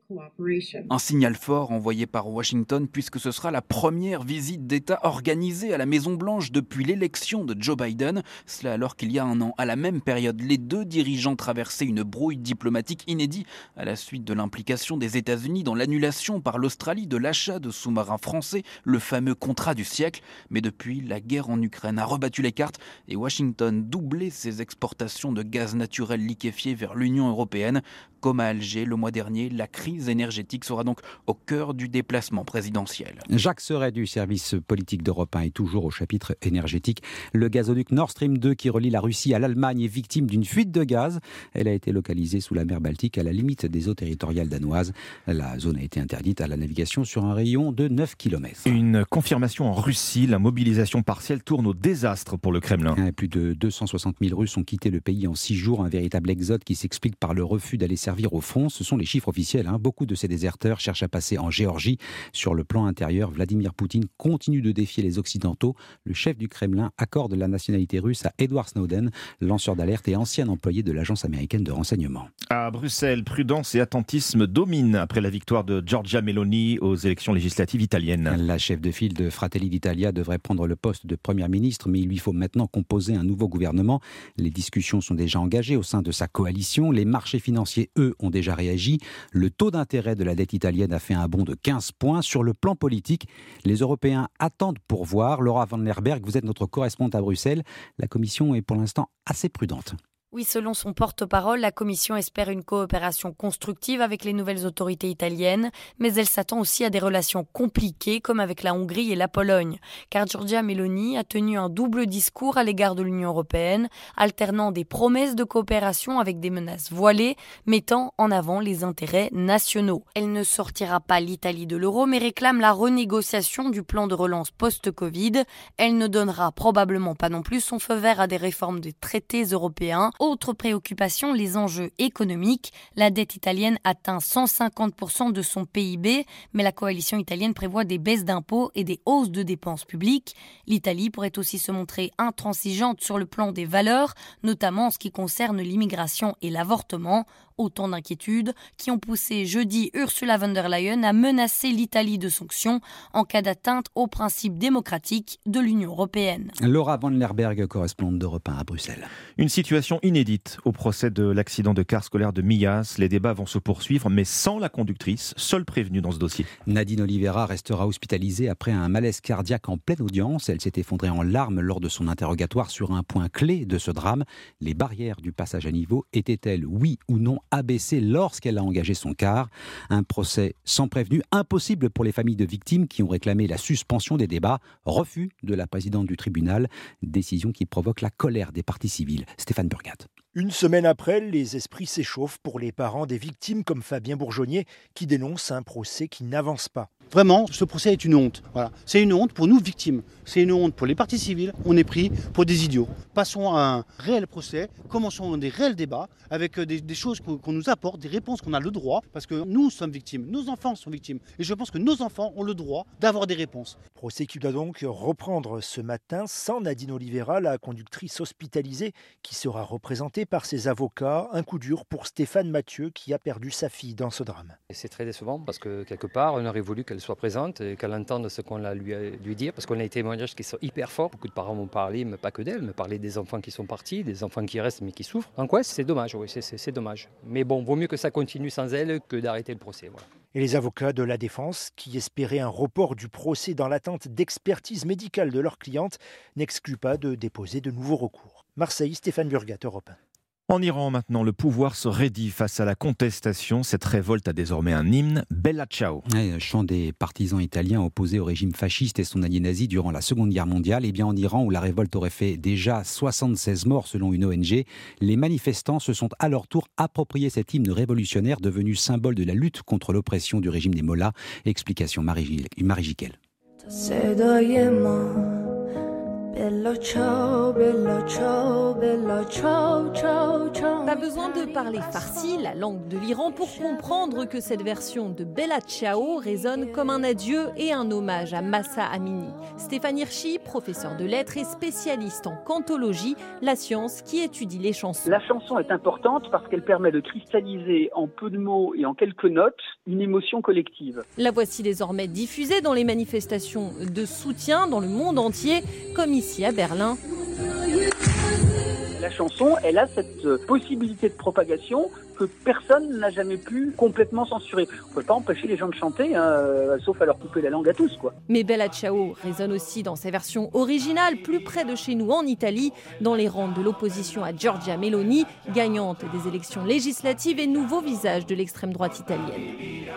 Un signal fort envoyé par Washington puisque ce sera la première visite d'État organisée à la Maison-Blanche depuis l'élection de Joe Biden. Cela alors qu'il y a un an, à la même période, les 2 dirigeants traversaient une brouille diplomatique inédite à la suite de l'implication des États-Unis dans l'annulation par l'Australie de l'achat de sous-marins français, le fameux contrat du siècle. Mais depuis, la guerre en Ukraine a rebattu les cartes et Washington doublait ses exportations de gaz naturel liquéfié vers l'Union européenne. Comme à Alger le mois dernier, la crise énergétique sera donc au cœur du déplacement présidentiel. Jacques Serret du service politique d'Europe 1 est toujours au chapitre énergétique. Le gazoduc Nord Stream 2 qui relie la Russie à l'Allemagne est victime d'une fuite de gaz. Elle a été localisée sous la mer Baltique à la limite des eaux territoriales danoises. La zone a été interdite à la navigation sur un rayon de 9 km. Une confirmation en Russie, la mobilisation partielle tourne au désastre pour le Kremlin. Plus de 260 000 Russes ont quitté le pays en 6 jours, un véritable exode qui s'explique par le refus d'aller servir au front. Ce sont les chiffres officiels. Beaucoup de ces déserteurs cherchent à passer en Géorgie. Sur le plan intérieur, Vladimir Poutine continue de défier les Occidentaux. Le chef du Kremlin accorde la nationalité russe à Edward Snowden, lanceur d'alerte et ancien employé de l'agence américaine de renseignement. À Bruxelles, prudence et attentisme dominent après la victoire de Giorgia Meloni aux élections législatives italiennes. La chef de file de Fratelli d'Italia devrait prendre le poste de première ministre, mais il lui faut maintenant composer un nouveau gouvernement. Les discussions sont déjà engagées au sein de sa coalition. Les marchés financiers, eux, ont déjà réagi. Le taux d'intérêt de la dette italienne a fait un bond de 15 points. Sur le plan politique, les Européens attendent pour voir. Laura van Lerberg, vous êtes notre correspondante à Bruxelles. La Commission est pour l'instant assez prudente. Oui, selon son porte-parole, la Commission espère une coopération constructive avec les nouvelles autorités italiennes, mais elle s'attend aussi à des relations compliquées comme avec la Hongrie et la Pologne, car Giorgia Meloni a tenu un double discours à l'égard de l'Union européenne, alternant des promesses de coopération avec des menaces voilées, mettant en avant les intérêts nationaux. Elle ne sortira pas l'Italie de l'euro, mais réclame la renégociation du plan de relance post-Covid. Elle ne donnera probablement pas non plus son feu vert à des réformes des traités européens. Autre préoccupation, les enjeux économiques. La dette italienne atteint 150% de son PIB, mais la coalition italienne prévoit des baisses d'impôts et des hausses de dépenses publiques. L'Italie pourrait aussi se montrer intransigeante sur le plan des valeurs, notamment en ce qui concerne l'immigration et l'avortement. Autant d'inquiétudes qui ont poussé jeudi Ursula von der Leyen à menacer l'Italie de sanctions en cas d'atteinte aux principes démocratiques de l'Union européenne. Laura van Lerberg, correspondante d'Europe 1 à Bruxelles. Une situation inédite au procès de l'accident de car scolaire de Millas. Les débats vont se poursuivre, mais sans la conductrice, seule prévenue dans ce dossier. Nadine Oliveira restera hospitalisée après un malaise cardiaque en pleine audience. Elle s'est effondrée en larmes lors de son interrogatoire sur un point clé de ce drame. Les barrières du passage à niveau étaient-elles, oui ou non, abaissée lorsqu'elle a engagé son car. Un procès sans prévenu, impossible pour les familles de victimes qui ont réclamé la suspension des débats. Refus de la présidente du tribunal, décision qui provoque la colère des parties civiles. Stéphane Burgat. Une semaine après, les esprits s'échauffent pour les parents des victimes comme Fabien Bourgeonnier qui dénonce un procès qui n'avance pas. Vraiment, ce procès est une honte. Voilà. C'est une honte pour nous victimes. C'est une honte pour les parties civiles. On est pris pour des idiots. Passons à un réel procès. Commençons des réels débats avec des choses qu'on nous apporte, des réponses qu'on a le droit. Parce que nous sommes victimes. Nos enfants sont victimes. Et je pense que nos enfants ont le droit d'avoir des réponses. Procès qui doit donc reprendre ce matin sans Nadine Oliveira, la conductrice hospitalisée qui sera représentée par ses avocats. Un coup dur pour Stéphane Mathieu qui a perdu sa fille dans ce drame. C'est très décevant parce que quelque part, on aurait voulu qu'elle soit présente et qu'elle entende ce qu'on a lui dire parce qu'on a des témoignages qui sont hyper forts. Beaucoup de parents m'ont parlé, mais pas que d'elle, me parlaient des enfants qui sont partis, des enfants qui restent mais qui souffrent. Donc ouais, c'est dommage, oui, c'est dommage. Mais bon, vaut mieux que ça continue sans elle que d'arrêter le procès. Voilà. Et les avocats de la défense, qui espéraient un report du procès dans l'attente d'expertise médicale de leur cliente, n'excluent pas de déposer de nouveaux recours. Marseille, Stéphane Burgat, Europe 1. En Iran maintenant, le pouvoir se raidit face à la contestation. Cette révolte a désormais un hymne, Bella Ciao. Chant des partisans italiens opposés au régime fasciste et son allié nazi durant la Seconde Guerre mondiale. Et bien en Iran, où la révolte aurait fait déjà 76 morts selon une ONG, les manifestants se sont à leur tour approprié cet hymne révolutionnaire devenu symbole de la lutte contre l'oppression du régime des mollahs. Explication Marie Jiquel. Pas besoin de parler farsi, la langue de l'Iran, pour comprendre que cette version de Bella Ciao résonne comme un adieu et un hommage à Mahsa Amini. Stéphane Hirschi, professeur de lettres et spécialiste en cantologie, la science qui étudie les chansons. La chanson est importante parce qu'elle permet de cristalliser en peu de mots et en quelques notes une émotion collective. La voici désormais diffusée dans les manifestations de soutien dans le monde entier, comme ici à Berlin. La chanson, elle a cette possibilité de propagation que personne n'a jamais pu complètement censurer. On ne peut pas empêcher les gens de chanter, sauf à leur couper la langue à tous, quoi. Mais Bella Ciao résonne aussi dans sa version originale, plus près de chez nous en Italie, dans les rangs de l'opposition à Giorgia Meloni, gagnante des élections législatives et nouveau visage de l'extrême droite italienne.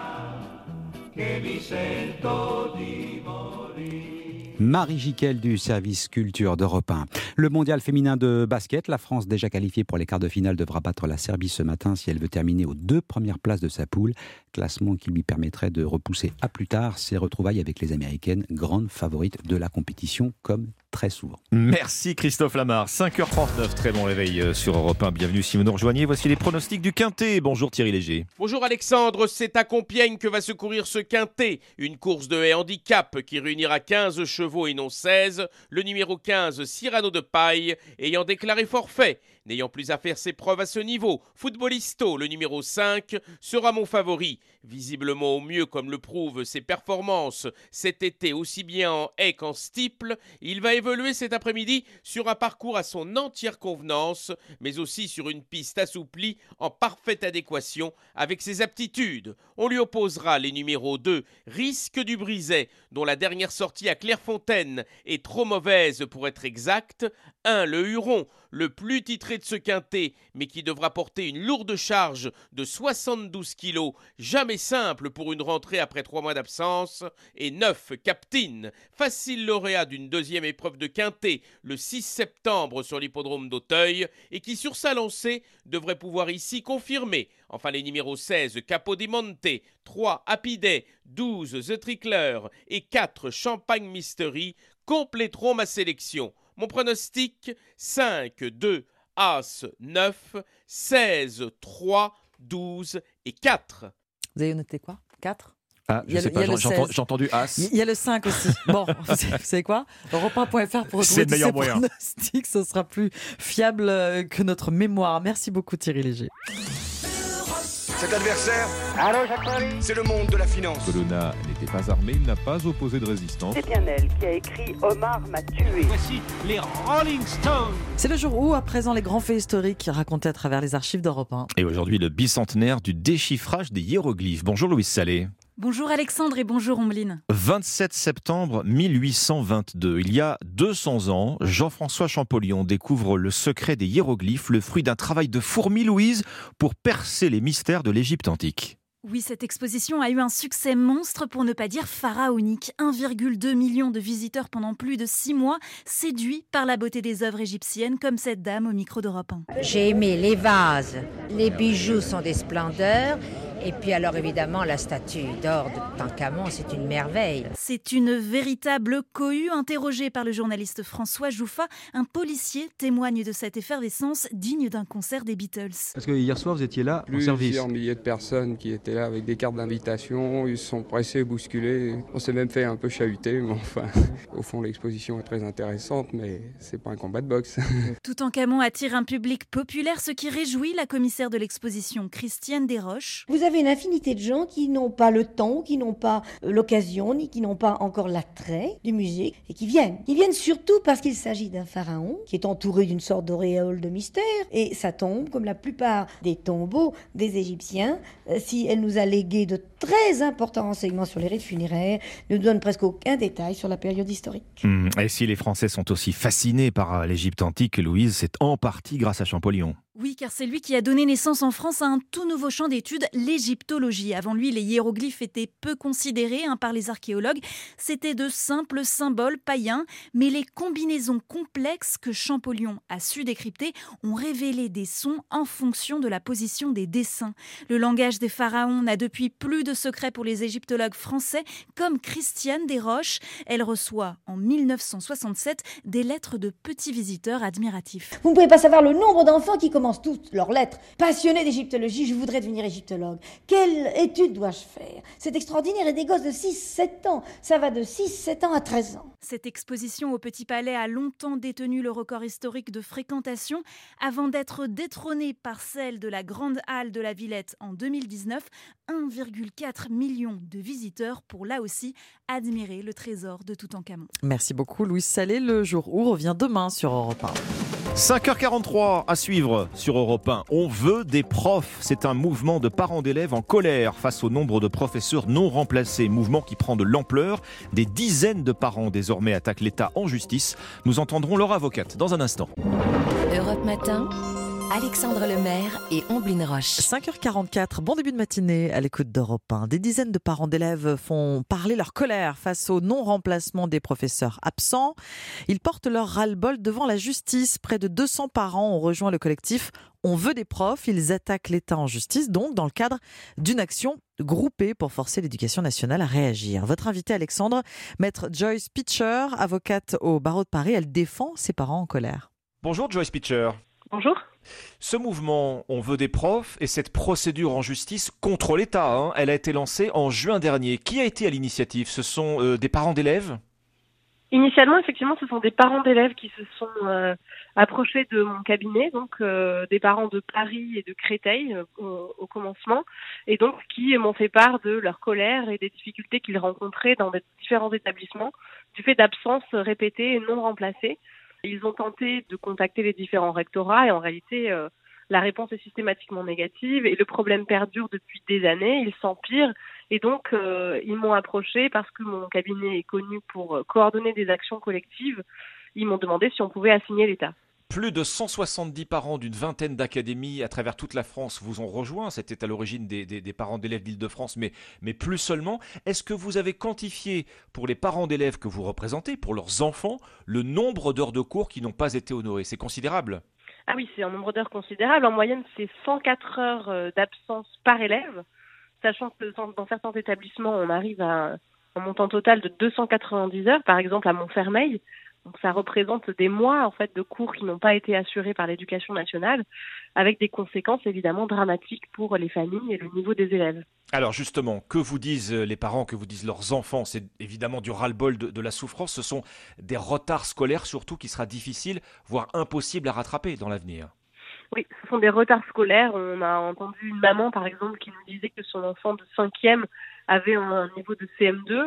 Marie Jiquel du service culture d'Europe 1. Le mondial féminin de basket, la France déjà qualifiée pour les quarts de finale devra battre la Serbie ce matin si elle veut terminer aux 2 premières places de sa poule. Classement qui lui permettrait de repousser à plus tard ses retrouvailles avec les Américaines, grandes favorites de la compétition comme très souvent. Merci Christophe Lamar. 5h39, très bon réveil sur Europe 1. Bienvenue si vous nous rejoignez. Voici les pronostics du Quintet. Bonjour Thierry Léger. Bonjour Alexandre, c'est à Compiègne que va se courir ce Quintet. Une course de haie handicap qui réunira 15 chevaux et non 16. Le numéro 15, Cyrano de Paille, ayant déclaré forfait. N'ayant plus à faire ses preuves à ce niveau, Footballisto, le numéro 5, sera mon favori. Visiblement au mieux comme le prouvent ses performances cet été aussi bien en haie qu'en steeple, il va évoluer cet après-midi sur un parcours à son entière convenance, mais aussi sur une piste assouplie en parfaite adéquation avec ses aptitudes. On lui opposera les numéros 2, Risque du Brisay, dont la dernière sortie à Clairefontaine est trop mauvaise pour être exacte, 1, le Huron, le plus titré de ce quintet, mais qui devra porter une lourde charge de 72 kilos, jamais simple pour une rentrée après 3 mois d'absence, et 9, Captain, facile lauréat d'une deuxième épreuve de quintet le 6 septembre sur l'hippodrome d'Auteuil, et qui sur sa lancée devrait pouvoir ici confirmer. Enfin les numéros 16, Capodimonte, 3, Happy Day, 12, The Trickler et 4, Champagne Mystery compléteront ma sélection. Mon pronostic, 5, 2, As, 9, 16, 3, 12 et 4. Vous avez noté quoi ? 4 ? Je sais pas, j'ai entendu As. Il y a le 5 aussi. Bon, vous savez quoi ? Europe1.fr pour retrouver tous ces pronostics, ce sera plus fiable que notre mémoire. Merci beaucoup Thierry Léger. Cet adversaire, c'est le monde de la finance. Colonna n'était pas armé, il n'a pas opposé de résistance. C'est bien elle qui a écrit « Omar m'a tué ». Voici les Rolling Stones. C'est le jour où, à présent, les grands faits historiques racontés à travers les archives d'Europe 1. Et aujourd'hui, le bicentenaire du déchiffrage des hiéroglyphes. Bonjour Louise Salé. Bonjour Alexandre et bonjour Ombline. 27 septembre 1822, il y a 200 ans, Jean-François Champollion découvre le secret des hiéroglyphes, le fruit d'un travail de fourmi, Louise, pour percer les mystères de l'Égypte antique. Oui, cette exposition a eu un succès monstre, pour ne pas dire pharaonique. 1,2 million de visiteurs pendant plus de 6 mois, séduits par la beauté des œuvres égyptiennes, comme cette dame au micro d'Europe 1. J'ai aimé les vases, les bijoux sont des splendeurs. Et puis alors évidemment la statue d'or de Toutankhamon, c'est une merveille. C'est une véritable cohue. Interrogé par le journaliste François Jouffa, un policier témoigne de cette effervescence digne d'un concert des Beatles. Parce que hier soir vous étiez là en service. Plusieurs milliers de personnes qui étaient là avec des cartes d'invitation, ils se sont pressés, bousculés. On s'est même fait un peu chahuter, mais enfin, au fond l'exposition est très intéressante, mais c'est pas un combat de boxe. Toutankhamon attire un public populaire, ce qui réjouit la commissaire de l'exposition, Christiane Desroches. Vous avez une infinité de gens qui n'ont pas le temps, qui n'ont pas l'occasion, ni qui n'ont pas encore l'attrait du musée, et qui viennent. Ils viennent surtout parce qu'il s'agit d'un pharaon qui est entouré d'une sorte d'auréole de mystère, et sa tombe, comme la plupart des tombeaux des Égyptiens, si elle nous a légué de très importants renseignements sur les rites funéraires, ne donne presque aucun détail sur la période historique. Et si les Français sont aussi fascinés par l'Égypte antique, Louise, c'est en partie grâce à Champollion. Oui, car c'est lui qui a donné naissance en France à un tout nouveau champ d'études, l'égyptologie. Avant lui, les hiéroglyphes étaient peu considérés par les archéologues. C'étaient de simples symboles païens, mais les combinaisons complexes que Champollion a su décrypter ont révélé des sons en fonction de la position des dessins. Le langage des pharaons n'a depuis plus de secret pour les égyptologues français, comme Christiane Desroches. Elle reçoit en 1967 des lettres de petits visiteurs admiratifs. Vous ne pouvez pas savoir le nombre d'enfants qui commencent toutes leurs lettres. Passionné d'égyptologie, je voudrais devenir égyptologue. Quelle étude dois-je faire ? C'est extraordinaire, et des gosses de 6-7 ans. Ça va de 6-7 ans à 13 ans. Cette exposition au Petit Palais a longtemps détenu le record historique de fréquentation avant d'être détrônée par celle de la Grande Halle de la Villette en 2019. 1,4 million de visiteurs pour là aussi admirer le trésor de Toutankhamon. Merci beaucoup Louise Salé. Le jour où revient demain sur Europe 1. 5h43 à suivre sur Europe 1. On veut des profs. C'est un mouvement de parents d'élèves en colère face au nombre de professeurs non remplacés. Mouvement qui prend de l'ampleur. Des dizaines de parents désormais attaquent l'État en justice. Nous entendrons leur avocate dans un instant. Europe Matin, Alexandre Lemaire et Ombline Roche. 5h44, bon début de matinée à l'écoute d'Europe 1. Des dizaines de parents d'élèves font parler leur colère face au non-remplacement des professeurs absents. Ils portent leur ras-le-bol devant la justice. Près de 200 parents ont rejoint le collectif On veut des profs. Ils attaquent l'État en justice, donc dans le cadre d'une action groupée pour forcer l'éducation nationale à réagir. Votre invitée Alexandre, maître Joyce Pitcher, avocate au barreau de Paris, elle défend ses parents en colère. Bonjour Joyce Pitcher. Bonjour. Ce mouvement On veut des profs et cette procédure en justice contre l'État, elle a été lancée en juin dernier. Qui a été à l'initiative ? Ce sont des parents d'élèves ? Initialement, effectivement, ce sont des parents d'élèves qui se sont approchés de mon cabinet, donc des parents de Paris et de Créteil au commencement, et donc qui m'ont fait part de leur colère et des difficultés qu'ils rencontraient dans des différents établissements du fait d'absences répétées et non remplacées. Ils ont tenté de contacter les différents rectorats et en réalité, la réponse est systématiquement négative et le problème perdure depuis des années, il s'empire et donc ils m'ont approché parce que mon cabinet est connu pour coordonner des actions collectives. Ils m'ont demandé si on pouvait assigner l'État. Plus de 170 parents d'une vingtaine d'académies à travers toute la France vous ont rejoint. C'était à l'origine des parents d'élèves d'Île-de-France, mais plus seulement. Est-ce que vous avez quantifié pour les parents d'élèves que vous représentez, pour leurs enfants, le nombre d'heures de cours qui n'ont pas été honorées? C'est considérable. Ah oui, c'est un nombre d'heures considérable. En moyenne, c'est 104 heures d'absence par élève, sachant que dans certains établissements, on arrive à un montant total de 290 heures, par exemple à Montfermeil. Donc ça représente des mois en fait de cours qui n'ont pas été assurés par l'Éducation nationale, avec des conséquences évidemment dramatiques pour les familles et le niveau des élèves. Alors justement, que vous disent les parents, que vous disent leurs enfants? C'est évidemment du ras-le-bol de la souffrance. Ce sont des retards scolaires surtout qui sera difficile, voire impossible à rattraper dans l'avenir. Oui, ce sont des retards scolaires. On a entendu une maman par exemple qui nous disait que son enfant de 5e avait un niveau de CM2.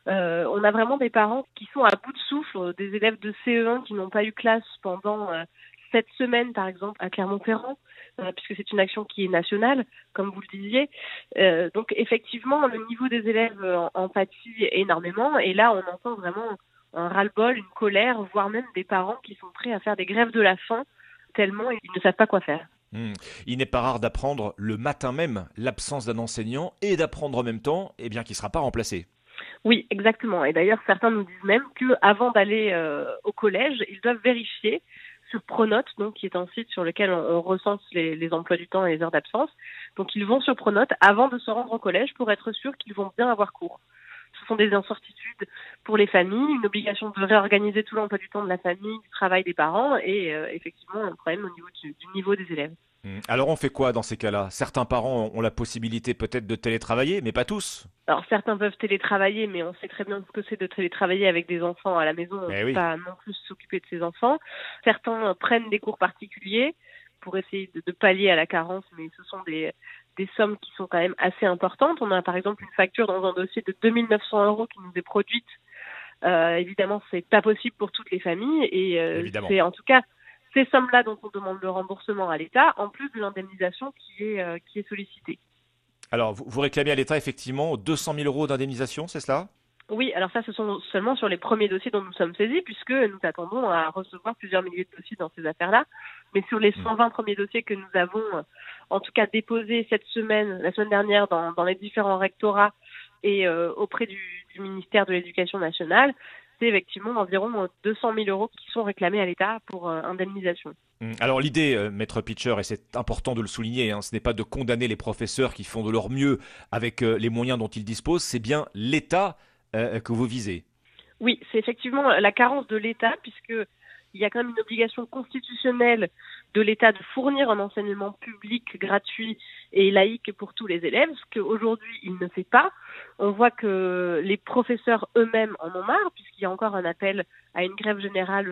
On a vraiment des parents qui sont à bout de souffle, des élèves de CE1 qui n'ont pas eu classe pendant 7 semaines, par exemple, à Clermont-Ferrand, puisque c'est une action qui est nationale, comme vous le disiez. Donc, effectivement, le niveau des élèves en pâtit énormément. Et là, on entend vraiment un ras-le-bol, une colère, voire même des parents qui sont prêts à faire des grèves de la faim, tellement ils ne savent pas quoi faire. Il n'est pas rare d'apprendre le matin même l'absence d'un enseignant et d'apprendre en même temps qu'il ne sera pas remplacé. Oui, exactement. Et d'ailleurs, certains nous disent même qu'avant d'aller au collège, ils doivent vérifier sur Pronote, donc, qui est un site sur lequel on recense les emplois du temps et les heures d'absence. Donc, ils vont sur Pronote avant de se rendre au collège pour être sûrs qu'ils vont bien avoir cours. Ce sont des incertitudes pour les familles, une obligation de réorganiser tout l'emploi du temps de la famille, du travail des parents et effectivement un problème au niveau du niveau des élèves. Alors on fait quoi dans ces cas-là? Certains parents ont la possibilité peut-être de télétravailler, mais pas tous. Alors certains peuvent télétravailler, mais on sait très bien ce que c'est de télétravailler avec des enfants à la maison. On ne peut pas non plus s'occuper de ses enfants. Certains prennent des cours particuliers pour essayer de pallier à la carence, mais ce sont des sommes qui sont quand même assez importantes. On a par exemple une facture dans un dossier de 2 900 € qui nous est produite. Évidemment, c'est pas possible pour toutes les familles et c'est en tout cas ces sommes-là dont on demande le remboursement à l'État, en plus de l'indemnisation qui est sollicitée. Alors, vous réclamez à l'État effectivement 200 000 € d'indemnisation, c'est cela? Oui, alors ça, ce sont seulement sur les premiers dossiers dont nous sommes saisis, puisque nous attendons à recevoir plusieurs milliers de dossiers dans ces affaires-là. Mais sur les 120 premiers dossiers que nous avons, en tout cas déposés la semaine dernière, dans les différents rectorats et auprès du ministère de l'Éducation nationale, c'est effectivement environ 200 000 € qui sont réclamés à l'État pour indemnisation. Alors l'idée, Maître Pitcher, et c'est important de le souligner, ce n'est pas de condamner les professeurs qui font de leur mieux avec les moyens dont ils disposent, c'est bien l'État que vous visez. Oui, c'est effectivement la carence de l'État, puisqu'il y a quand même une obligation constitutionnelle de l'État de fournir un enseignement public gratuit et laïque pour tous les élèves, ce qu'aujourd'hui il ne fait pas. On voit que les professeurs eux-mêmes en ont marre, puisqu'il y a encore un appel à une grève générale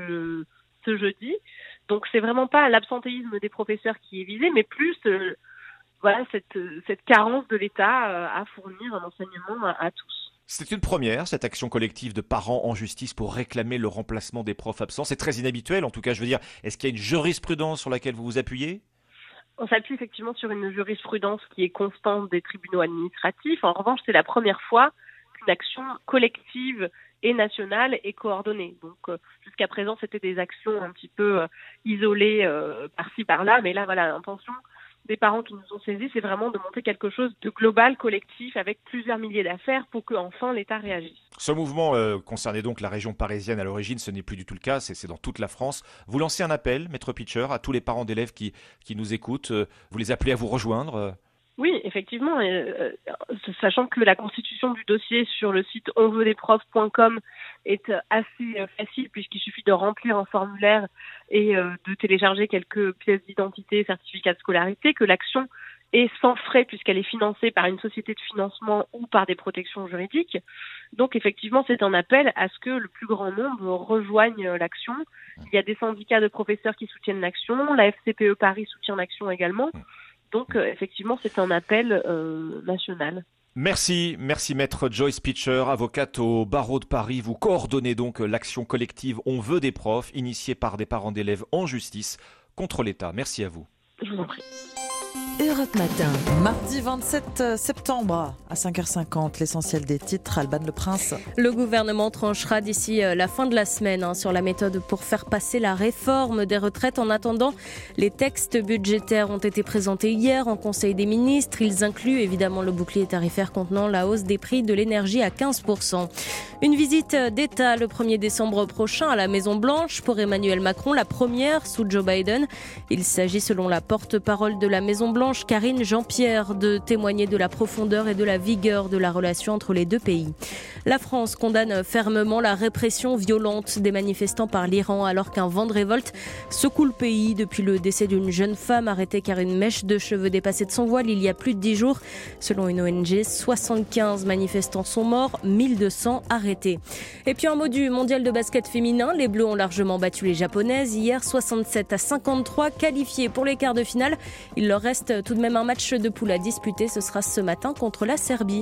ce jeudi. Donc c'est vraiment pas l'absentéisme des professeurs qui est visé, mais plus cette carence de l'État à fournir un enseignement à tous. C'est une première, cette action collective de parents en justice pour réclamer le remplacement des profs absents. C'est très inhabituel, en tout cas, je veux dire. Est-ce qu'il y a une jurisprudence sur laquelle vous vous appuyez? On s'appuie effectivement sur une jurisprudence qui est constante des tribunaux administratifs. En revanche, c'est la première fois qu'une action collective et nationale est coordonnée. Donc, jusqu'à présent, c'était des actions un petit peu isolées par-ci, par-là. Mais là, voilà, l'intention des parents qui nous ont saisis, c'est vraiment de monter quelque chose de global, collectif, avec plusieurs milliers d'affaires pour qu'enfin l'État réagisse. Ce mouvement concernait donc la région parisienne à l'origine, ce n'est plus du tout le cas, c'est dans toute la France. Vous lancez un appel, Maître Pitcher, à tous les parents d'élèves qui nous écoutent, vous les appelez à vous rejoindre Oui, effectivement, sachant que la constitution du dossier sur le site onveutdesprofs.com est assez facile puisqu'il suffit de remplir un formulaire et de télécharger quelques pièces d'identité, certificats de scolarité, que l'action est sans frais puisqu'elle est financée par une société de financement ou par des protections juridiques. Donc effectivement, c'est un appel à ce que le plus grand nombre rejoigne l'action. Il y a des syndicats de professeurs qui soutiennent l'action, la FCPE Paris soutient l'action également. Donc, effectivement, c'est un appel national. Merci Maître Joyce Pitcher, avocate au barreau de Paris. Vous coordonnez donc l'action collective On veut des profs, initiée par des parents d'élèves en justice contre l'État. Merci à vous. Je vous en prie. Europe Matin. Mardi 27 septembre à 5h50, l'essentiel des titres, Alban Le Prince. Le gouvernement tranchera d'ici la fin de la semaine sur la méthode pour faire passer la réforme des retraites. En attendant, les textes budgétaires ont été présentés hier en Conseil des ministres. Ils incluent évidemment le bouclier tarifaire contenant la hausse des prix de l'énergie à 15%. Une visite d'État le 1er décembre prochain à la Maison-Blanche pour Emmanuel Macron, la première sous Joe Biden. Il s'agit selon la porte-parole de la Maison-Blanche, Karine Jean-Pierre, de témoigner de la profondeur et de la vigueur de la relation entre les deux pays. La France condamne fermement la répression violente des manifestants par l'Iran alors qu'un vent de révolte secoue le pays depuis le décès d'une jeune femme arrêtée car une mèche de cheveux dépassait de son voile il y a plus de 10 jours. Selon une ONG, 75 manifestants sont morts, 1200 arrêtés. Et puis un mot du mondial de basket féminin. Les Bleus ont largement battu les Japonaises hier, 67-53, qualifiés pour les quarts de finale. Il leur reste tout de même un match de poule à disputer. Ce sera ce matin contre la Serbie.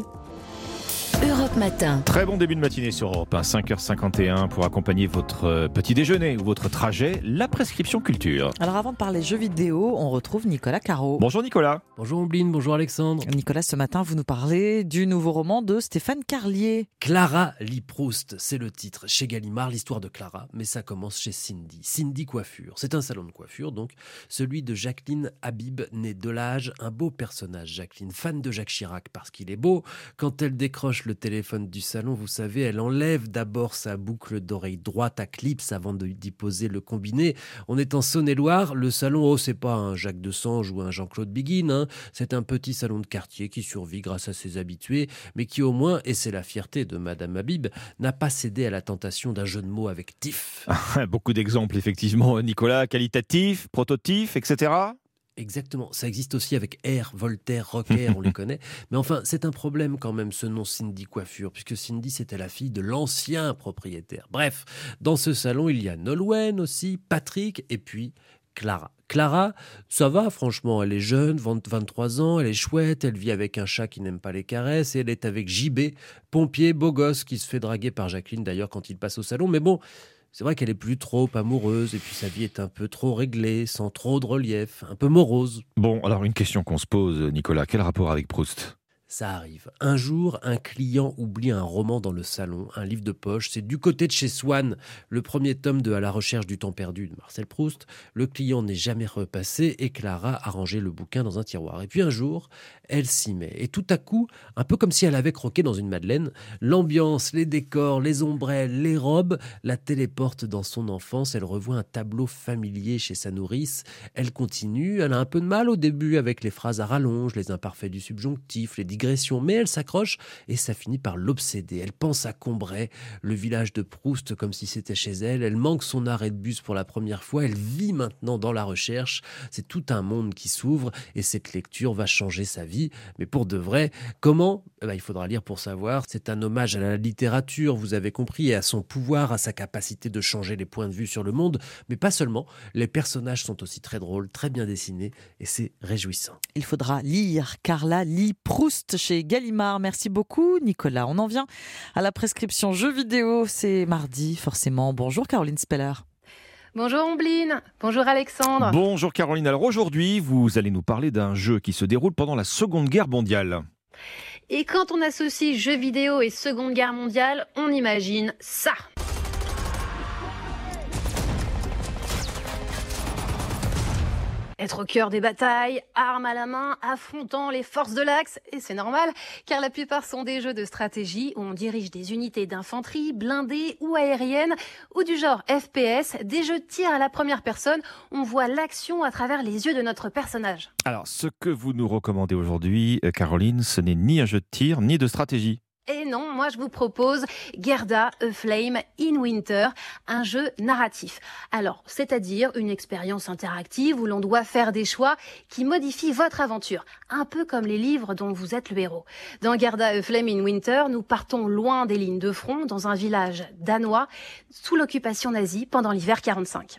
Europe Matin. Très bon début de matinée sur Europe 1, 5h51 pour accompagner votre petit déjeuner ou votre trajet, la prescription culture. Alors avant de parler jeux vidéo, on retrouve Nicolas Caro. Bonjour Nicolas. Bonjour Ombline, bonjour Alexandre. Nicolas, ce matin, vous nous parlez du nouveau roman de Stéphane Carlier. Clara lit Proust, c'est le titre. Chez Gallimard, l'histoire de Clara, mais ça commence chez Cindy. Cindy Coiffure, c'est un salon de coiffure, donc celui de Jacqueline Habib, née Delage, un beau personnage. Jacqueline, fan de Jacques Chirac parce qu'il est beau. Quand elle décroche le téléphone du salon, vous savez, elle enlève d'abord sa boucle d'oreille droite à clips avant d'y poser le combiné. On est en Saône-et-Loire, le salon, c'est pas un Jacques Desange ou un Jean-Claude Biguin, c'est un petit salon de quartier qui survit grâce à ses habitués, mais qui au moins, et c'est la fierté de Madame Habib, n'a pas cédé à la tentation d'un jeu de mots avec Tif. Beaucoup d'exemples, effectivement, Nicolas, qualitatif, prototype, etc. Exactement, ça existe aussi avec R, Voltaire, Rocker, on les connaît. Mais enfin, c'est un problème quand même ce nom Cindy Coiffure, puisque Cindy c'était la fille de l'ancien propriétaire. Bref, dans ce salon, il y a Nolwenn aussi, Patrick et puis Clara. Clara, ça va franchement, elle est jeune, 23 ans, elle est chouette, elle vit avec un chat qui n'aime pas les caresses et elle est avec JB, pompier, beau gosse, qui se fait draguer par Jacqueline d'ailleurs quand il passe au salon. Mais bon, c'est vrai qu'elle est plus trop amoureuse et puis sa vie est un peu trop réglée, sans trop de relief, un peu morose. Bon, alors une question qu'on se pose, Nicolas, quel rapport avec Proust ? Ça arrive. Un jour, un client oublie un roman dans le salon, un livre de poche. C'est Du côté de chez Swann, le premier tome de À la recherche du temps perdu de Marcel Proust. Le client n'est jamais repassé et Clara a rangé le bouquin dans un tiroir. Et puis un jour, elle s'y met. Et tout à coup, un peu comme si elle avait croqué dans une madeleine, l'ambiance, les décors, les ombrelles, les robes la téléportent dans son enfance. Elle revoit un tableau familier chez sa nourrice. Elle continue. Elle a un peu de mal au début avec les phrases à rallonge, les imparfaits du subjonctif, les digressions, mais elle s'accroche et ça finit par l'obséder. Elle pense à Combray, le village de Proust, comme si c'était chez elle. Elle manque son arrêt de bus pour la première fois. Elle vit maintenant dans la recherche. C'est tout un monde qui s'ouvre et cette lecture va changer sa vie. Mais pour de vrai, comment ? Il faudra lire pour savoir. C'est un hommage à la littérature, vous avez compris, et à son pouvoir, à sa capacité de changer les points de vue sur le monde. Mais pas seulement. Les personnages sont aussi très drôles, très bien dessinés et c'est réjouissant. Il faudra lire Carla lit Proust chez Gallimard. Merci beaucoup Nicolas. On en vient à la prescription jeux vidéo. C'est mardi forcément. Bonjour Caroline Speller. Bonjour Ombline, bonjour Alexandre. Bonjour Caroline. Alors aujourd'hui, vous allez nous parler d'un jeu qui se déroule pendant la Seconde Guerre mondiale. Et quand on associe jeux vidéo et Seconde Guerre mondiale, on imagine ça. Être au cœur des batailles, armes à la main, affrontant les forces de l'Axe, et c'est normal, car la plupart sont des jeux de stratégie où on dirige des unités d'infanterie, blindées ou aériennes, ou du genre FPS, des jeux de tir à la première personne, on voit l'action à travers les yeux de notre personnage. Alors, ce que vous nous recommandez aujourd'hui, Caroline, ce n'est ni un jeu de tir, ni de stratégie. Et non, moi je vous propose Gerda, A Flame in Winter, un jeu narratif. Alors, c'est-à-dire une expérience interactive où l'on doit faire des choix qui modifient votre aventure, un peu comme les livres dont vous êtes le héros. Dans Gerda, A Flame in Winter, nous partons loin des lignes de front, dans un village danois, sous l'occupation nazie pendant l'hiver 45.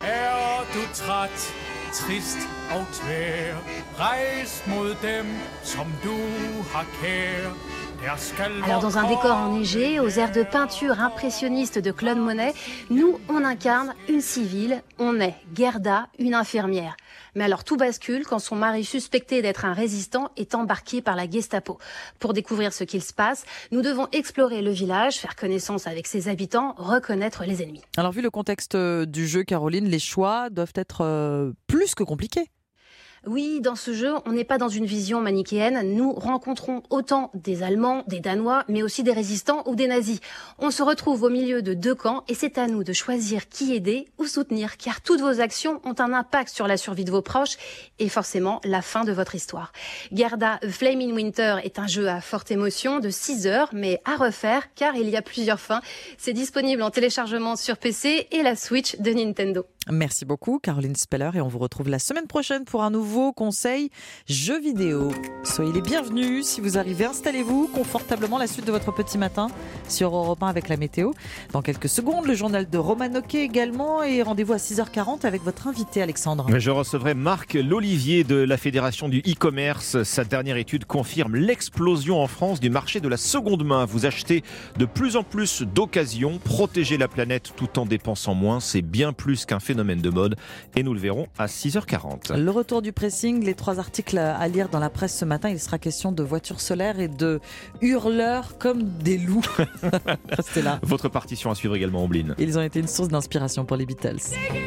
Trist og tvær, rejs mod dem, som du har kær. Alors dans un décor enneigé, aux airs de peinture impressionniste de Claude Monet, nous on incarne une civile, on est Gerda, une infirmière. Mais alors tout bascule quand son mari suspecté d'être un résistant est embarqué par la Gestapo. Pour découvrir ce qu'il se passe, nous devons explorer le village, faire connaissance avec ses habitants, reconnaître les ennemis. Alors vu le contexte du jeu, Caroline, les choix doivent être plus que compliqués. Oui, dans ce jeu, on n'est pas dans une vision manichéenne. Nous rencontrons autant des Allemands, des Danois, mais aussi des résistants ou des nazis. On se retrouve au milieu de deux camps et c'est à nous de choisir qui aider ou soutenir, car toutes vos actions ont un impact sur la survie de vos proches et forcément la fin de votre histoire. Gerda, A Flame in Winter est un jeu à forte émotion de 6 heures, mais à refaire car il y a plusieurs fins. C'est disponible en téléchargement sur PC et la Switch de Nintendo. Merci beaucoup Caroline Speller et on vous retrouve la semaine prochaine pour un nouveau conseil jeux vidéo. Soyez les bienvenus, si vous arrivez, installez-vous confortablement, la suite de votre petit matin sur Europe 1 avec la météo. Dans quelques secondes, le journal de Roman Oquet également et rendez-vous à 6h40 avec votre invité Alexandre. Je recevrai Marc Lolivier de la Fédération du e-commerce. Sa dernière étude confirme l'explosion en France du marché de la seconde main. Vous achetez de plus en plus d'occasions, protégez la planète tout en dépensant moins, c'est bien plus qu'un phénomène de mode et nous le verrons à 6h40. Le retour du pressing, les 3 articles à lire dans la presse ce matin, il sera question de voitures solaires et de hurleurs comme des loups. Restez là. Votre partition à suivre également, Ombline. Ils ont été une source d'inspiration pour les Beatles.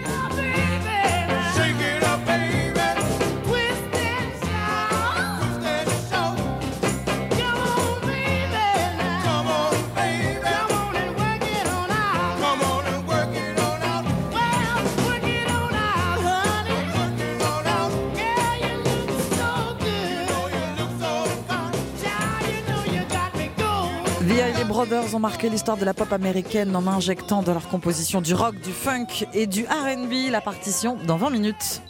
Les Brothers ont marqué l'histoire de la pop américaine en injectant dans leur composition du rock, du funk et du R&B. La partition dans 20 minutes.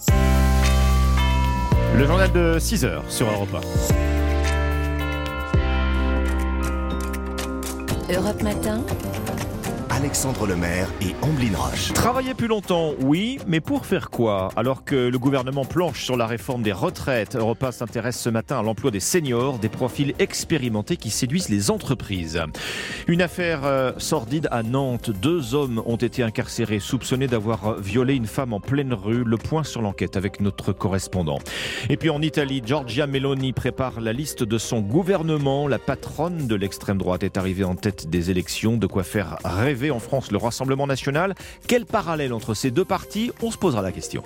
Le journal de 6h sur Europe 1. Europe Matin. Alexandre Lemaire et Amblin Roche. Travailler plus longtemps, oui, mais pour faire quoi ? Alors que le gouvernement planche sur la réforme des retraites, Europe 1 s'intéresse ce matin à l'emploi des seniors, des profils expérimentés qui séduisent les entreprises. Une affaire sordide à Nantes. 2 hommes ont été incarcérés, soupçonnés d'avoir violé une femme en pleine rue. Le point sur l'enquête avec notre correspondant. Et puis en Italie, Giorgia Meloni prépare la liste de son gouvernement. La patronne de l'extrême droite est arrivée en tête des élections. De quoi faire rêver en France le Rassemblement national. Quel parallèle entre ces deux partis ? On se posera la question.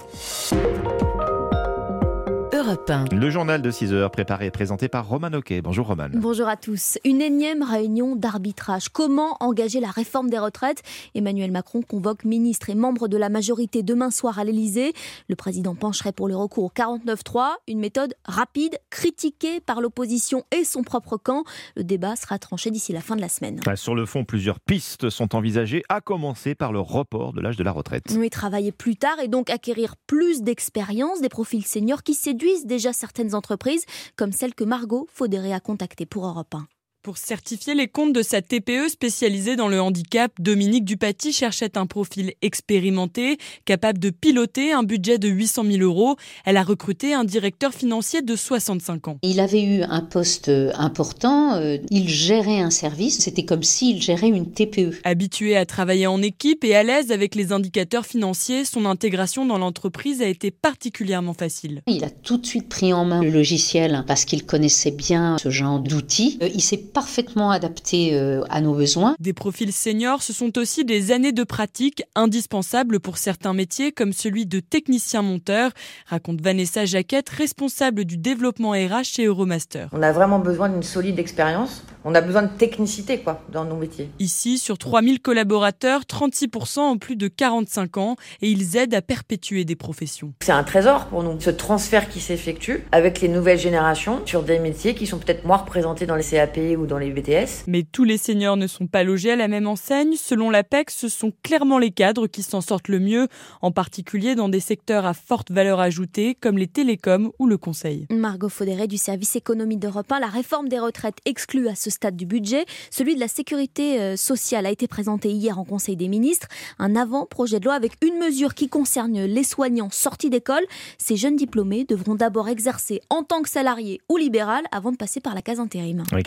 Europe 1. Le journal de 6h préparé et présenté par Roman Oquet. Bonjour Roman. Bonjour à tous. Une énième réunion d'arbitrage. Comment engager la réforme des retraites ? Emmanuel Macron convoque ministres et membres de la majorité demain soir à l'Elysée. Le président pencherait pour le recours au 49.3, une méthode rapide, critiquée par l'opposition et son propre camp. Le débat sera tranché d'ici la fin de la semaine. Sur le fond, plusieurs pistes sont envisagées, à commencer par le report de l'âge de la retraite. Oui, travailler plus tard et donc acquérir plus d'expérience, des profils seniors qui séduisent déjà certaines entreprises, comme celle que Margot Faudéré a contactée pour Europe 1. Pour certifier les comptes de sa TPE spécialisée dans le handicap, Dominique Dupaty cherchait un profil expérimenté, capable de piloter un budget de 800 000 €. Elle a recruté un directeur financier de 65 ans. Il avait eu un poste important, il gérait un service, c'était comme s'il gérait une TPE. Habitué à travailler en équipe et à l'aise avec les indicateurs financiers, son intégration dans l'entreprise a été particulièrement facile. Il a tout de suite pris en main le logiciel parce qu'il connaissait bien ce genre d'outils. Il s'est parfaitement adapté à nos besoins. Des profils seniors, ce sont aussi des années de pratique indispensables pour certains métiers comme celui de technicien monteur, raconte Vanessa Jaquette, responsable du développement RH chez Euromaster. On a vraiment besoin d'une solide expérience, on a besoin de technicité dans nos métiers. Ici, sur 3000 collaborateurs, 36% ont plus de 45 ans et ils aident à perpétuer des professions. C'est un trésor pour nous, ce transfert qui s'effectue avec les nouvelles générations sur des métiers qui sont peut-être moins représentés dans les CAP ou dans les BTS. Mais tous les seniors ne sont pas logés à la même enseigne. Selon l'APEC, ce sont clairement les cadres qui s'en sortent le mieux, en particulier dans des secteurs à forte valeur ajoutée comme les télécoms ou le conseil. Margot Faudéré du service économie d'Europe 1. La réforme des retraites exclue à ce stade du budget. Celui de la sécurité sociale a été présenté hier en Conseil des ministres. Un avant-projet de loi avec une mesure qui concerne les soignants sortis d'école. Ces jeunes diplômés devront d'abord exercer en tant que salariés ou libéral avant de passer par la case intérim. Oui, car cette pratique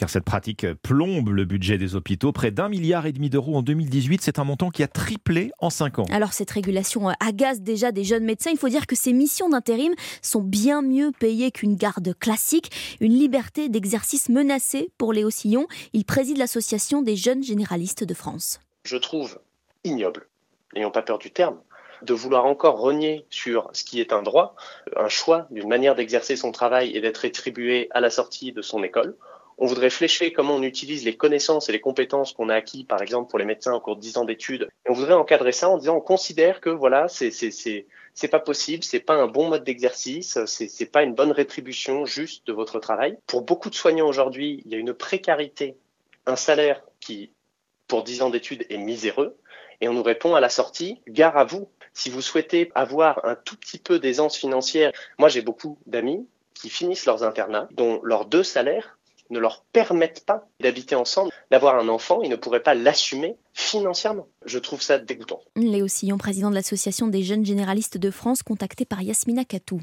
pratiques plombent le budget des hôpitaux. Près d'1,5 milliard d'euros en 2018. C'est un montant qui a triplé en 5 ans. Alors cette régulation agace déjà des jeunes médecins. Il faut dire que ces missions d'intérim sont bien mieux payées qu'une garde classique. Une liberté d'exercice menacée pour Léo Sillon. Il préside l'association des jeunes généralistes de France. Je trouve ignoble, n'ayons pas peur du terme, de vouloir encore rogner sur ce qui est un droit, un choix d'une manière d'exercer son travail et d'être rétribué à la sortie de son école. On voudrait flécher comment on utilise les connaissances et les compétences qu'on a acquis, par exemple pour les médecins au cours de 10 ans d'études. Et on voudrait encadrer ça en disant on considère que voilà, c'est pas possible, c'est pas un bon mode d'exercice, c'est pas une bonne rétribution juste de votre travail. Pour beaucoup de soignants aujourd'hui, il y a une précarité, un salaire qui, pour 10 ans d'études, est miséreux. Et on nous répond à la sortie, gare à vous. Si vous souhaitez avoir un tout petit peu d'aisance financière, moi j'ai beaucoup d'amis qui finissent leurs internats, dont leurs 2 salaires ne leur permettent pas d'habiter ensemble, d'avoir un enfant, ils ne pourraient pas l'assumer financièrement. Je trouve ça dégoûtant. Léo Sillon, président de l'association des jeunes généralistes de France, contacté par Yasmina Katou.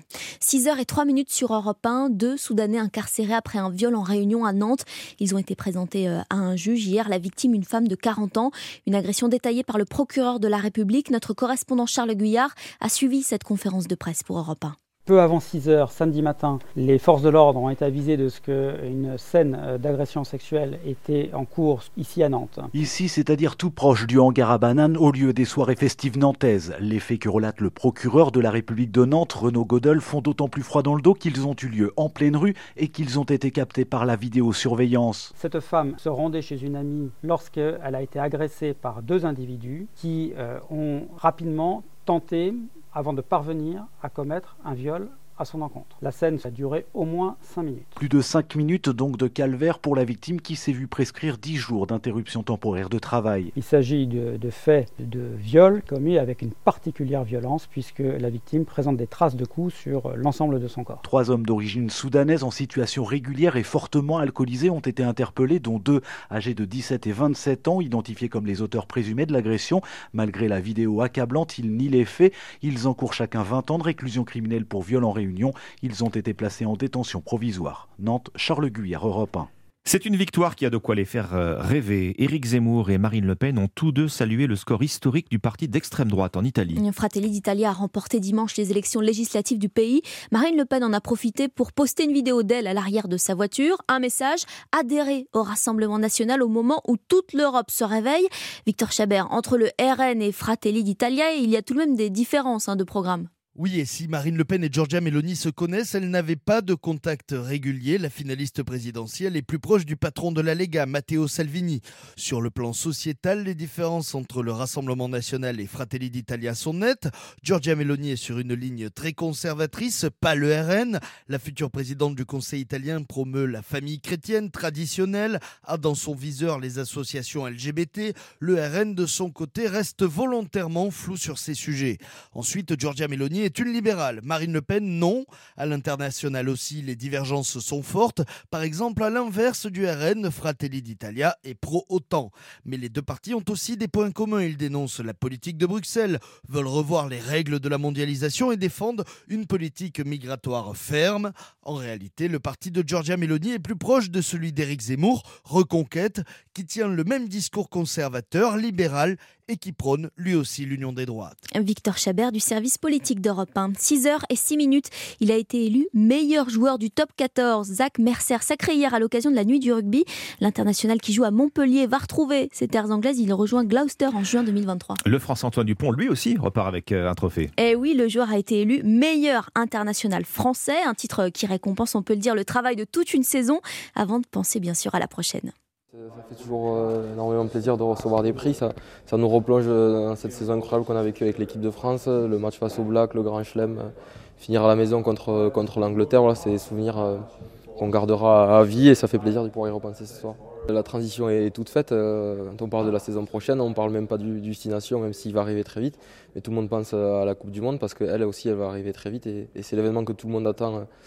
6h03 sur Europe 1, 2 Soudanais incarcérés après un viol en Réunion à Nantes. Ils ont été présentés à un juge hier. La victime, une femme de 40 ans. Une agression détaillée par le procureur de la République. Notre correspondant Charles Guyard a suivi cette conférence de presse pour Europe 1. Peu avant 6h, samedi matin, les forces de l'ordre ont été avisées de ce qu'une scène d'agression sexuelle était en cours ici à Nantes. Ici, c'est-à-dire tout proche du hangar à bananes, au lieu des soirées festives nantaises. Les faits que relate le procureur de la République de Nantes, Renaud Godel, font d'autant plus froid dans le dos qu'ils ont eu lieu en pleine rue et qu'ils ont été captés par la vidéosurveillance. Cette femme se rendait chez une amie lorsqu'elle a été agressée par 2 individus qui ont rapidement tenté, avant de parvenir à commettre un viol à son encontre. La scène a duré au moins 5 minutes. Plus de 5 minutes donc de calvaire pour la victime qui s'est vue prescrire 10 jours d'interruption temporaire de travail. Il s'agit de faits de viol commis avec une particulière violence puisque la victime présente des traces de coups sur l'ensemble de son corps. 3 hommes d'origine soudanaise en situation régulière et fortement alcoolisés ont été interpellés, dont 2 âgés de 17 et 27 ans, identifiés comme les auteurs présumés de l'agression. Malgré la vidéo accablante, ils nient les faits. Ils encourent chacun 20 ans de réclusion criminelle pour viol en Réunion. Ils ont été placés en détention provisoire. Nantes, Charles Guyard, Europe 1. C'est une victoire qui a de quoi les faire rêver. Éric Zemmour et Marine Le Pen ont tous deux salué le score historique du parti d'extrême droite en Italie. Fratelli d'Italia a remporté dimanche les élections législatives du pays. Marine Le Pen en a profité pour poster une vidéo d'elle à l'arrière de sa voiture. Un message: adhérer au Rassemblement national au moment où toute l'Europe se réveille. Victor Chabert, entre le RN et Fratelli d'Italia, il y a tout de même des différences de programme. Oui, et si Marine Le Pen et Giorgia Meloni se connaissent, elles n'avaient pas de contact régulier. La finaliste présidentielle est plus proche du patron de la Lega, Matteo Salvini. Sur le plan sociétal, les différences entre le Rassemblement national et Fratelli d'Italia sont nettes. Giorgia Meloni est sur une ligne très conservatrice, pas le RN. La future présidente du Conseil italien promeut la famille chrétienne traditionnelle, a dans son viseur les associations LGBT. Le RN, de son côté, reste volontairement flou sur ces sujets. Ensuite, Giorgia Meloni est une libérale. Marine Le Pen, non. À l'international aussi, les divergences sont fortes. Par exemple, à l'inverse du RN, Fratelli d'Italia est pro-OTAN. Mais les deux partis ont aussi des points communs. Ils dénoncent la politique de Bruxelles, veulent revoir les règles de la mondialisation et défendent une politique migratoire ferme. En réalité, le parti de Giorgia Meloni est plus proche de celui d'Éric Zemmour, Reconquête, qui tient le même discours conservateur, libéral et qui prône lui aussi l'union des droites. Victor Chabert du service politique d'Europe 1. 6h06. Il a été élu meilleur joueur du top 14. Zach Mercer, sacré hier à l'occasion de la nuit du rugby. L'international qui joue à Montpellier va retrouver ses terres anglaises. Il rejoint Gloucester en juin 2023. Le François-Antoine Dupont, lui aussi, repart avec un trophée. Et oui, le joueur a été élu meilleur international français. Un titre qui récompense, on peut le dire, le travail de toute une saison avant de penser bien sûr à la prochaine. Ça fait toujours énormément plaisir de recevoir des prix. Ça nous replonge dans cette saison incroyable qu'on a vécue avec l'équipe de France. Le match face au Black, le Grand Chelem, finir à la maison contre l'Angleterre, voilà, c'est des souvenirs qu'on gardera à vie et ça fait plaisir de pouvoir y repenser ce soir. La transition est toute faite. Quand on parle de la saison prochaine, on ne parle même pas du destination, même s'il va arriver très vite. Mais tout le monde pense à la Coupe du Monde parce qu'elle aussi, elle va arriver très vite et c'est l'événement que tout le monde attend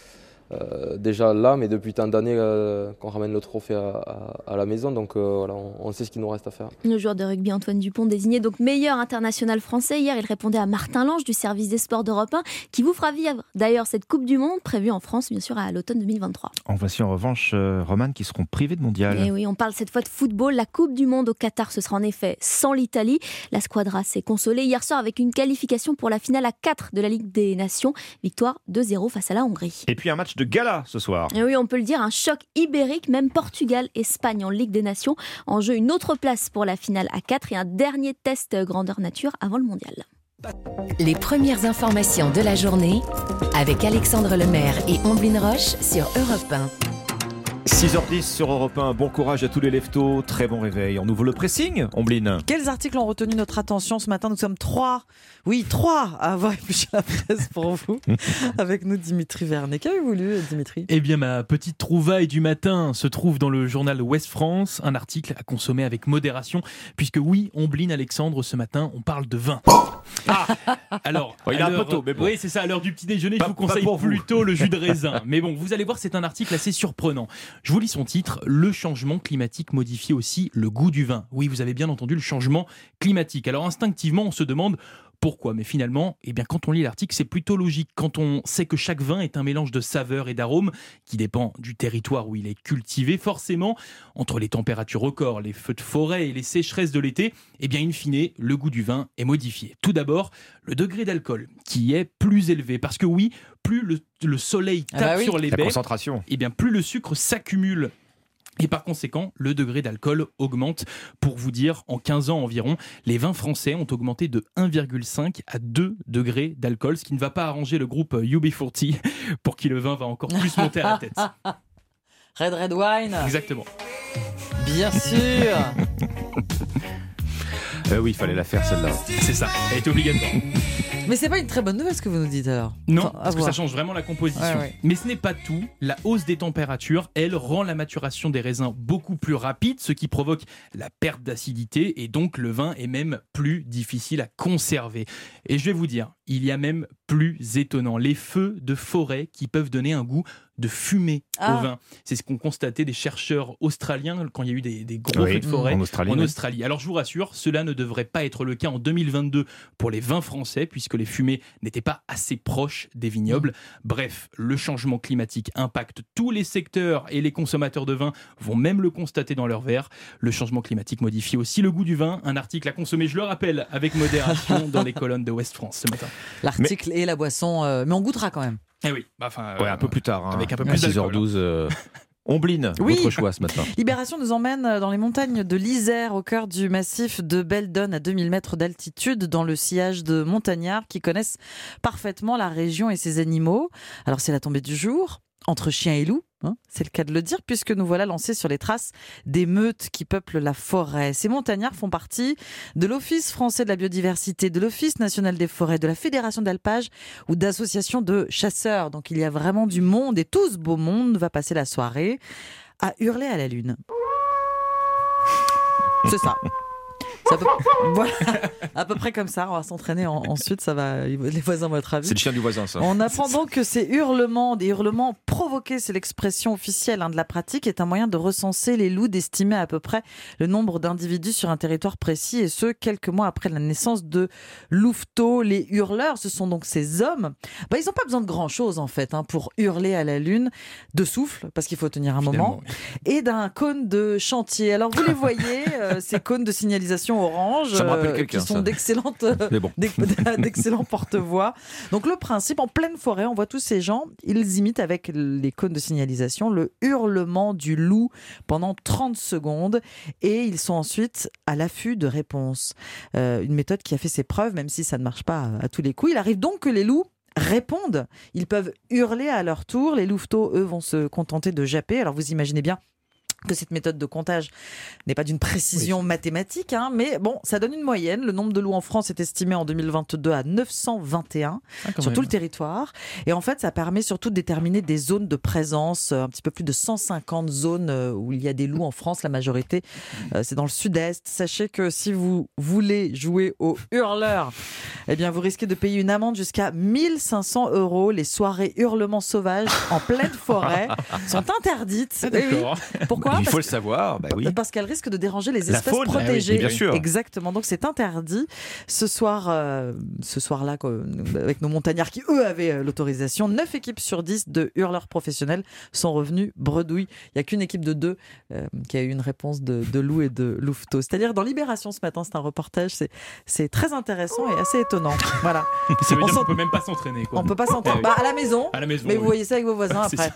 déjà là, mais depuis tant d'années qu'on ramène le trophée à la maison. Donc voilà, on sait ce qu'il nous reste à faire. Le joueur de rugby Antoine Dupont, désigné donc meilleur international français. Hier, il répondait à Martin Lange du service des sports d'Europe 1, qui vous fera vivre d'ailleurs cette Coupe du Monde prévue en France, bien sûr, à l'automne 2023. En voici en revanche, Romane, qui seront privés de mondial. Et oui, on parle cette fois de football. La Coupe du Monde au Qatar, ce sera en effet sans l'Italie. La Squadra s'est consolée hier soir avec une qualification pour la finale à 4 de la Ligue des Nations. Victoire 2-0 face à la Hongrie. Et puis un match de gala ce soir. Et oui, on peut le dire, un choc ibérique, même Portugal-Espagne en Ligue des Nations. En jeu, une autre place pour la finale à 4 et un dernier test grandeur nature avant le mondial. Les premières informations de la journée avec Alexandre Lemaire et Omblin Roche sur Europe 1. 6h10 sur Europe 1, bon courage à tous les leftos, très bon réveil. On ouvre le pressing, Ombline. Quels articles ont retenu notre attention ce matin? Nous sommes 3 à avoir épluché la presse pour vous. Avec nous Dimitri Vernet. Qu'avez-vous lu, Dimitri? Eh bien, ma petite trouvaille du matin se trouve dans le journal Ouest France, un article à consommer avec modération, puisque oui, Ombline, Alexandre, ce matin, on parle de vin. Alors, il est un peu tôt, mais bon. Oui, c'est ça, à l'heure du petit déjeuner, je vous conseille plutôt le jus de raisin. Mais bon, vous allez voir, c'est un article assez surprenant. Je vous lis son titre, le changement climatique modifie aussi le goût du vin. Oui, vous avez bien entendu, le changement climatique. Alors instinctivement, on se demande pourquoi, mais finalement, quand on lit l'article, c'est plutôt logique. Quand on sait que chaque vin est un mélange de saveurs et d'arômes qui dépend du territoire où il est cultivé, forcément, entre les températures records, les feux de forêt et les sécheresses de l'été, in fine, le goût du vin est modifié. Tout d'abord, le degré d'alcool, qui est plus élevé. Parce que oui, plus le soleil tape sur les baies, concentration. Plus le sucre s'accumule. Et par conséquent, le degré d'alcool augmente. Pour vous dire, en 15 ans environ, les vins français ont augmenté de 1,5 à 2 degrés d'alcool, ce qui ne va pas arranger le groupe UB40 pour qui le vin va encore plus monter à la tête. Red Wine. Exactement. Bien sûr. Oui, il fallait la faire celle-là. C'est ça, elle est obligatoire. Mais c'est pas une très bonne nouvelle ce que vous nous dites alors. Non, parce que ça change vraiment la composition. Ouais. Mais ce n'est pas tout. La hausse des températures, elle, rend la maturation des raisins beaucoup plus rapide, ce qui provoque la perte d'acidité et donc le vin est même plus difficile à conserver. Et je vais vous dire, il y a même plus étonnant, les feux de forêt qui peuvent donner un goût de fumée au vin. C'est ce qu'ont constaté des chercheurs australiens quand il y a eu des gros feux de forêt en Australie. Alors je vous rassure, cela ne devrait pas être le cas en 2022 pour les vins français puisque les fumées n'étaient pas assez proches des vignobles. Bref, le changement climatique impacte tous les secteurs et les consommateurs de vin vont même le constater dans leur verre. Le changement climatique modifie aussi le goût du vin. Un article à consommer, je le rappelle, avec modération dans les colonnes de Ouest France ce matin. L'article et la boisson, mais on goûtera quand même. Eh oui, un peu plus tard. Avec un peu plus d'alcool. 6h12. Ombline, votre choix ce matin. Libération nous emmène dans les montagnes de l'Isère, au cœur du massif de Beldon, à 2000 mètres d'altitude, dans le sillage de montagnards qui connaissent parfaitement la région et ses animaux. Alors c'est la tombée du jour, entre chiens et loups, c'est le cas de le dire, puisque nous voilà lancés sur les traces des meutes qui peuplent la forêt. Ces montagnards font partie de l'Office français de la biodiversité, de l'Office national des forêts, de la Fédération d'alpage ou d'associations de chasseurs. Donc il y a vraiment du monde et tout ce beau monde va passer la soirée à hurler à la lune. C'est ça. Voilà, à peu près comme ça. On va s'entraîner ensuite. Ça va, les voisins vont être ravis. C'est le chien du voisin, ça. On apprend donc que ces hurlements, des hurlements provoqués, c'est l'expression officielle de la pratique, est un moyen de recenser les loups, d'estimer à peu près le nombre d'individus sur un territoire précis, et ce quelques mois après la naissance de louveteaux. Les hurleurs, ce sont donc ces hommes. Ils n'ont pas besoin de grand chose en fait pour hurler à la lune, de souffle parce qu'il faut tenir un moment, et d'un cône de chantier. Alors vous les voyez, ces cônes de signalisation orange qui sont d'excellents porte-voix. Donc le principe, en pleine forêt, on voit tous ces gens, ils imitent avec les cônes de signalisation le hurlement du loup pendant 30 secondes et ils sont ensuite à l'affût de réponses. Une méthode qui a fait ses preuves, même si ça ne marche pas à tous les coups. Il arrive donc que les loups répondent. Ils peuvent hurler à leur tour. Les louveteaux, eux, vont se contenter de japper. Alors vous imaginez bien que cette méthode de comptage n'est pas d'une précision mathématique, mais bon, ça donne une moyenne. Le nombre de loups en France est estimé en 2022 à 921 sur tout le territoire. Et en fait, ça permet surtout de déterminer des zones de présence, un petit peu plus de 150 zones où il y a des loups en France. La majorité, c'est dans le sud-est. Sachez que si vous voulez jouer au hurleur, eh bien, vous risquez de payer une amende jusqu'à 1 500 €. Les soirées hurlements sauvages en pleine forêt sont interdites. Ah, d'accord. Oui. Pourquoi ? Il faut le savoir. Bah oui. Parce qu'elles risquent de déranger les La espèces faune, protégées. oui, bien sûr. Exactement. Donc c'est interdit. Ce soir-là, avec nos montagnards qui eux avaient l'autorisation, 9 équipes sur 10 de hurleurs professionnels sont revenus bredouilles. Il n'y a qu'une équipe de 2 qui a eu une réponse de loup et de louveteau. C'est-à-dire dans Libération ce matin, c'est un reportage. C'est très intéressant et assez étonnant. Voilà. Ça veut dire qu'on peut même pas s'entraîner. On peut pas s'entraîner. À la maison. Mais vous oui. voyez ça avec vos voisins après.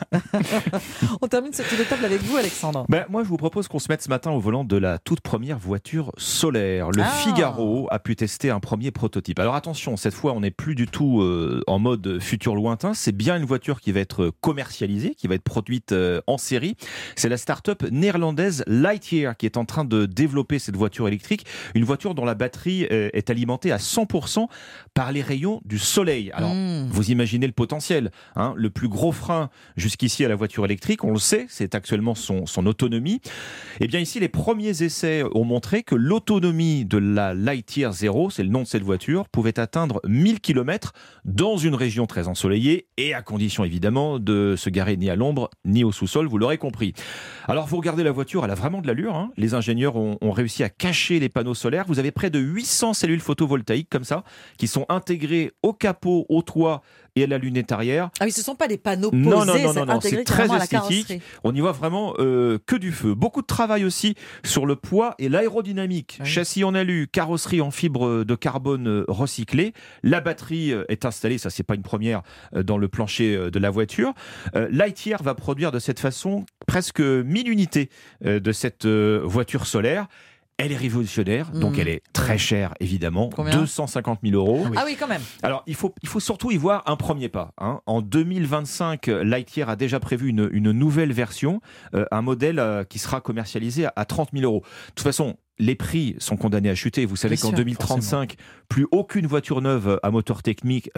On termine ce tour de table avec vous, Alexandre. Moi, je vous propose qu'on se mette ce matin au volant de la toute première voiture solaire. Le Figaro a pu tester un premier prototype. Alors attention, cette fois, on n'est plus du tout en mode futur lointain. C'est bien une voiture qui va être commercialisée, qui va être produite en série. C'est la start-up néerlandaise Lightyear qui est en train de développer cette voiture électrique. Une voiture dont la batterie est alimentée à 100% par les rayons du soleil. Alors, vous imaginez le potentiel. Le plus gros frein jusqu'ici à la voiture électrique, on le sait, c'est actuellement son autonomie. Et bien ici, les premiers essais ont montré que l'autonomie de la Lightyear Zero, c'est le nom de cette voiture, pouvait atteindre 1000 km dans une région très ensoleillée et à condition évidemment de se garer ni à l'ombre ni au sous-sol, vous l'aurez compris. Alors vous regardez la voiture, elle a vraiment de l'allure. Les ingénieurs ont réussi à cacher les panneaux solaires. Vous avez près de 800 cellules photovoltaïques comme ça, qui sont intégrées au capot, au toit et à la lunette arrière. Ah oui, ce ne sont pas des panneaux posés, non, c'est très esthétique. On y voit vraiment que du feu. Beaucoup de travail aussi sur le poids et l'aérodynamique. Oui. Châssis en alu, carrosserie en fibre de carbone recyclée. La batterie est installée, ça c'est pas une première, dans le plancher de la voiture. Lightyear va produire de cette façon presque 1000 unités de cette voiture solaire. Elle est révolutionnaire, donc elle est très chère, évidemment. Combien ? 250 000 €. Ah oui, quand même. Alors, il faut surtout y voir un premier pas. En 2025, Lightyear a déjà prévu une nouvelle version, un modèle qui sera commercialisé à 30 000 €. De toute façon, les prix sont condamnés à chuter. Vous savez qu'en 2035, plus aucune voiture neuve à moteur thermique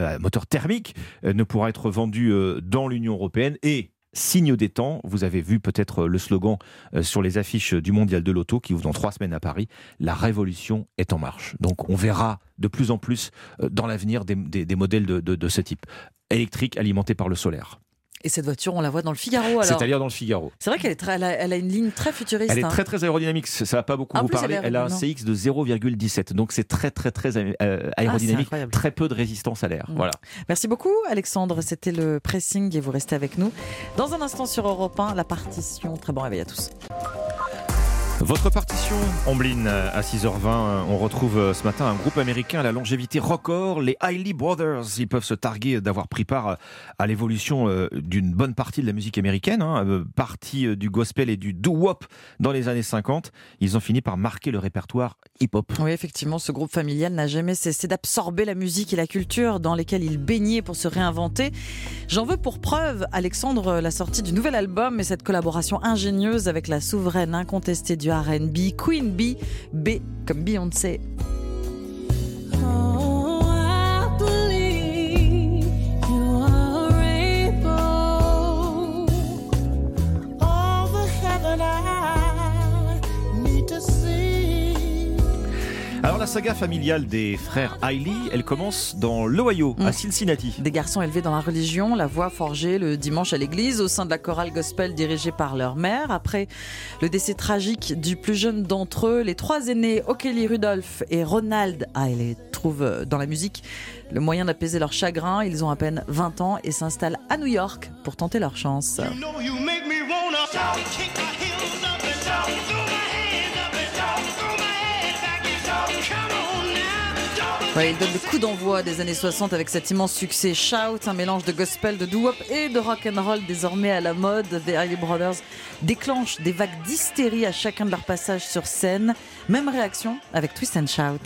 ne pourra être vendue dans l'Union européenne. Et signe des temps, vous avez vu peut-être le slogan sur les affiches du Mondial de l'Auto qui ouvre dans 3 semaines à Paris. La révolution est en marche. Donc on verra de plus en plus dans l'avenir des modèles de ce type, électriques alimentés par le solaire. Et cette voiture, on la voit dans le Figaro alors. C'est-à-dire dans le Figaro. C'est vrai qu'elle elle a une ligne très futuriste. Elle est très très aérodynamique, ça va pas beaucoup vous parler. Elle a un CX de 0,17, donc c'est très aérodynamique, très peu de résistance à l'air. Voilà. Merci beaucoup Alexandre, c'était le pressing et vous restez avec nous. Dans un instant sur Europe 1, la partition. Très bon réveil à tous. Votre partition, Ombline, à 6h20, on retrouve ce matin un groupe américain à la longévité record, les Isley Brothers. Ils peuvent se targuer d'avoir pris part à l'évolution d'une bonne partie de la musique américaine, partie du gospel et du doo-wop dans les années 50. Ils ont fini par marquer le répertoire hip-hop. Oui, effectivement, ce groupe familial n'a jamais cessé d'absorber la musique et la culture dans lesquelles il baignait pour se réinventer. J'en veux pour preuve, Alexandre, la sortie du nouvel album et cette collaboration ingénieuse avec la souveraine incontestée du R&B, Queen Bee, B comme Beyoncé. Alors la saga familiale des frères Isley, elle commence dans l'Ohio, à Cincinnati. Des garçons élevés dans la religion, la voix forgée le dimanche à l'église au sein de la chorale gospel dirigée par leur mère. Après le décès tragique du plus jeune d'entre eux, les 3 aînés, O'Kelly Rudolph et Ronald Isley, trouvent dans la musique le moyen d'apaiser leur chagrin. Ils ont à peine 20 ans et s'installent à New York pour tenter leur chance. Ouais, il donne le coup d'envoi des années 60 avec cet immense succès Shout, un mélange de gospel, de doo-wop et de rock'n'roll désormais à la mode. The Isley Brothers déclenchent des vagues d'hystérie à chacun de leurs passages sur scène. Même réaction avec Twist and Shout.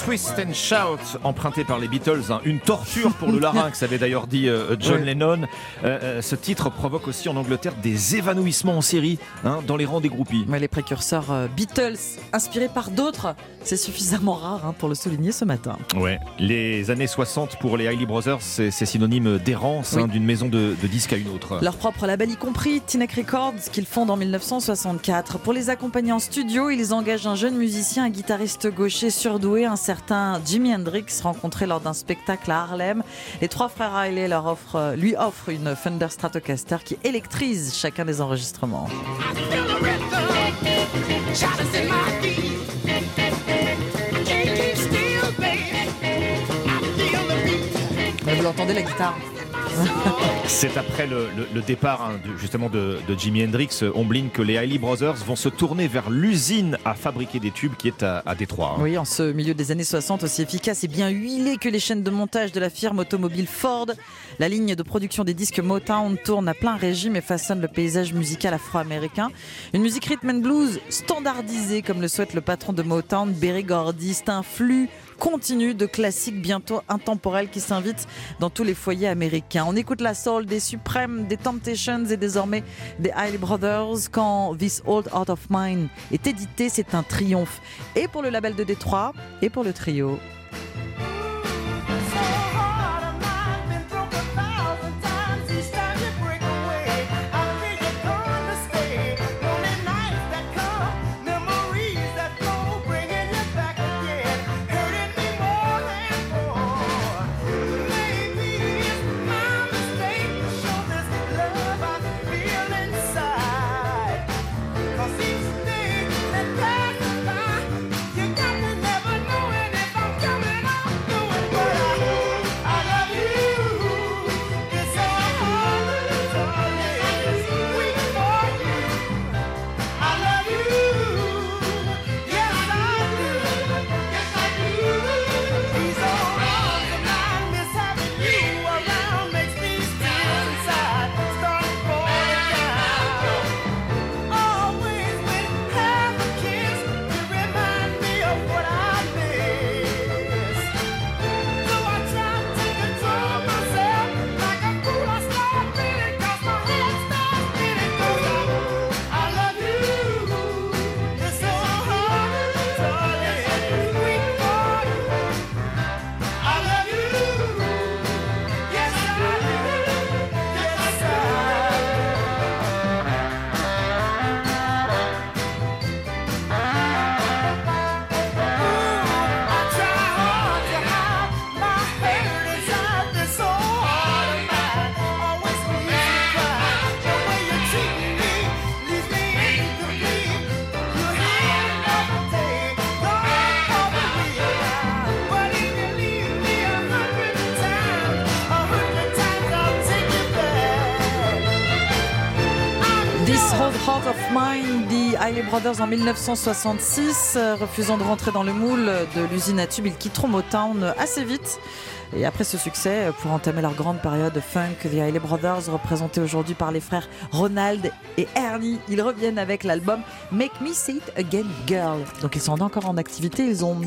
Twist and Shout, emprunté par les Beatles, une torture pour le larynx, avait d'ailleurs dit John Lennon. Ce titre provoque aussi en Angleterre des évanouissements en série dans les rangs des groupies. Les précurseurs Beatles, inspirés par d'autres, c'est suffisamment rare pour le souligner ce matin. Ouais, les années 60 pour les Hailey Brothers, c'est synonyme d'errance d'une maison de disques à une autre. Leur propre label y compris, Teaneck Records, qu'ils fondent en 1964. Pour les accompagner en studio, ils engagent un jeune musicien, un guitariste gaucher surdoué, un certain Jimi Hendrix, rencontré lors d'un spectacle à Harlem. Les trois frères Hailey lui offrent une Fender Stratocaster qui électrise chacun des enregistrements. Vous l'entendez, la guitare? C'est après le départ justement de Jimi Hendrix, Omblin, que les Hailey Brothers vont se tourner vers l'usine à fabriquer des tubes qui est à Détroit. Oui, en ce milieu des années 60, aussi efficace et bien huilé que les chaînes de montage de la firme automobile Ford. La ligne de production des disques Motown tourne à plein régime et façonne le paysage musical afro-américain. Une musique rhythm and blues standardisée, comme le souhaite le patron de Motown, Berry Gordy. C'est un flux continu de classiques bientôt intemporels qui s'invitent dans tous les foyers américains. On écoute la soul des Supremes, des Temptations et désormais des Hailey Brothers. Quand This Old Heart of Mine est édité, c'est un triomphe. Et pour le label de Détroit, et pour le trio. Heart of Mine, des Hailey Brothers en 1966. Refusant de rentrer dans le moule de l'usine à tubes, ils quitteront Motown assez vite. Et après ce succès, pour entamer leur grande période funk, les Hailey Brothers, représentés aujourd'hui par les frères Ronald et Ernie, ils reviennent avec l'album Make Me Say It Again Girl. Donc ils sont encore en activité, ils ont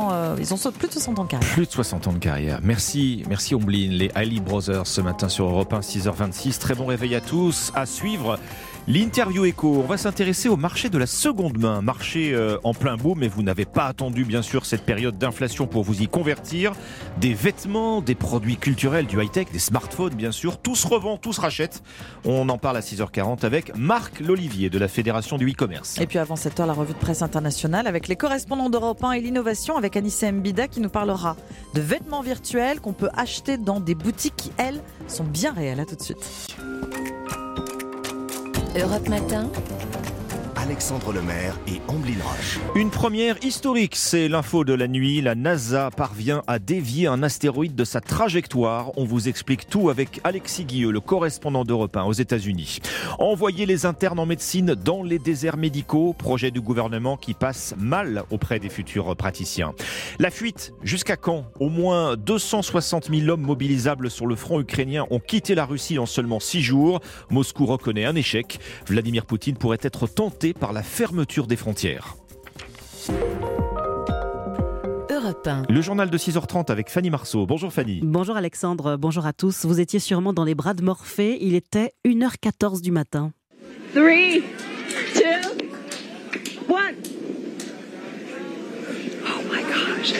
plus de 60 ans de carrière. Plus de 60 ans de carrière. Merci Omblin, les Hailey Brothers ce matin sur Europe 1, 6h26. Très bon réveil à tous. À suivre l'interview écho. On va s'intéresser au marché de la seconde main. Marché en plein boom, mais vous n'avez pas attendu bien sûr cette période d'inflation pour vous y convertir. Des vêtements, des produits culturels, du high-tech, des smartphones bien sûr. Tout se revend, tout se rachète. On en parle à 6h40 avec Marc Lolivier de la Fédération du e-commerce. Et puis avant 7h, la revue de presse internationale avec les correspondants d'Europe 1 et l'innovation avec Anissa Mbida qui nous parlera de vêtements virtuels qu'on peut acheter dans des boutiques qui, elles, sont bien réelles. À tout de suite. Europe Matin, Alexandre Lemaire et Omblin Roche. Une première historique, c'est l'info de la nuit. La NASA parvient à dévier un astéroïde de sa trajectoire. On vous explique tout avec Alexis Guilleux, le correspondant d'Europe 1 aux États-Unis. Envoyer les internes en médecine dans les déserts médicaux, projet du gouvernement qui passe mal auprès des futurs praticiens. La fuite, jusqu'à quand ? Au moins 260 000 hommes mobilisables sur le front ukrainien ont quitté la Russie en seulement 6 jours. Moscou reconnaît un échec. Vladimir Poutine pourrait être tenté par la fermeture des frontières. Europe 1. Le journal de 6h30 avec Fanny Marceau. Bonjour Fanny. Bonjour Alexandre, bonjour à tous. Vous étiez sûrement dans les bras de Morphée, il était 1h14 du matin. 3, 2, 1. Oh my gosh.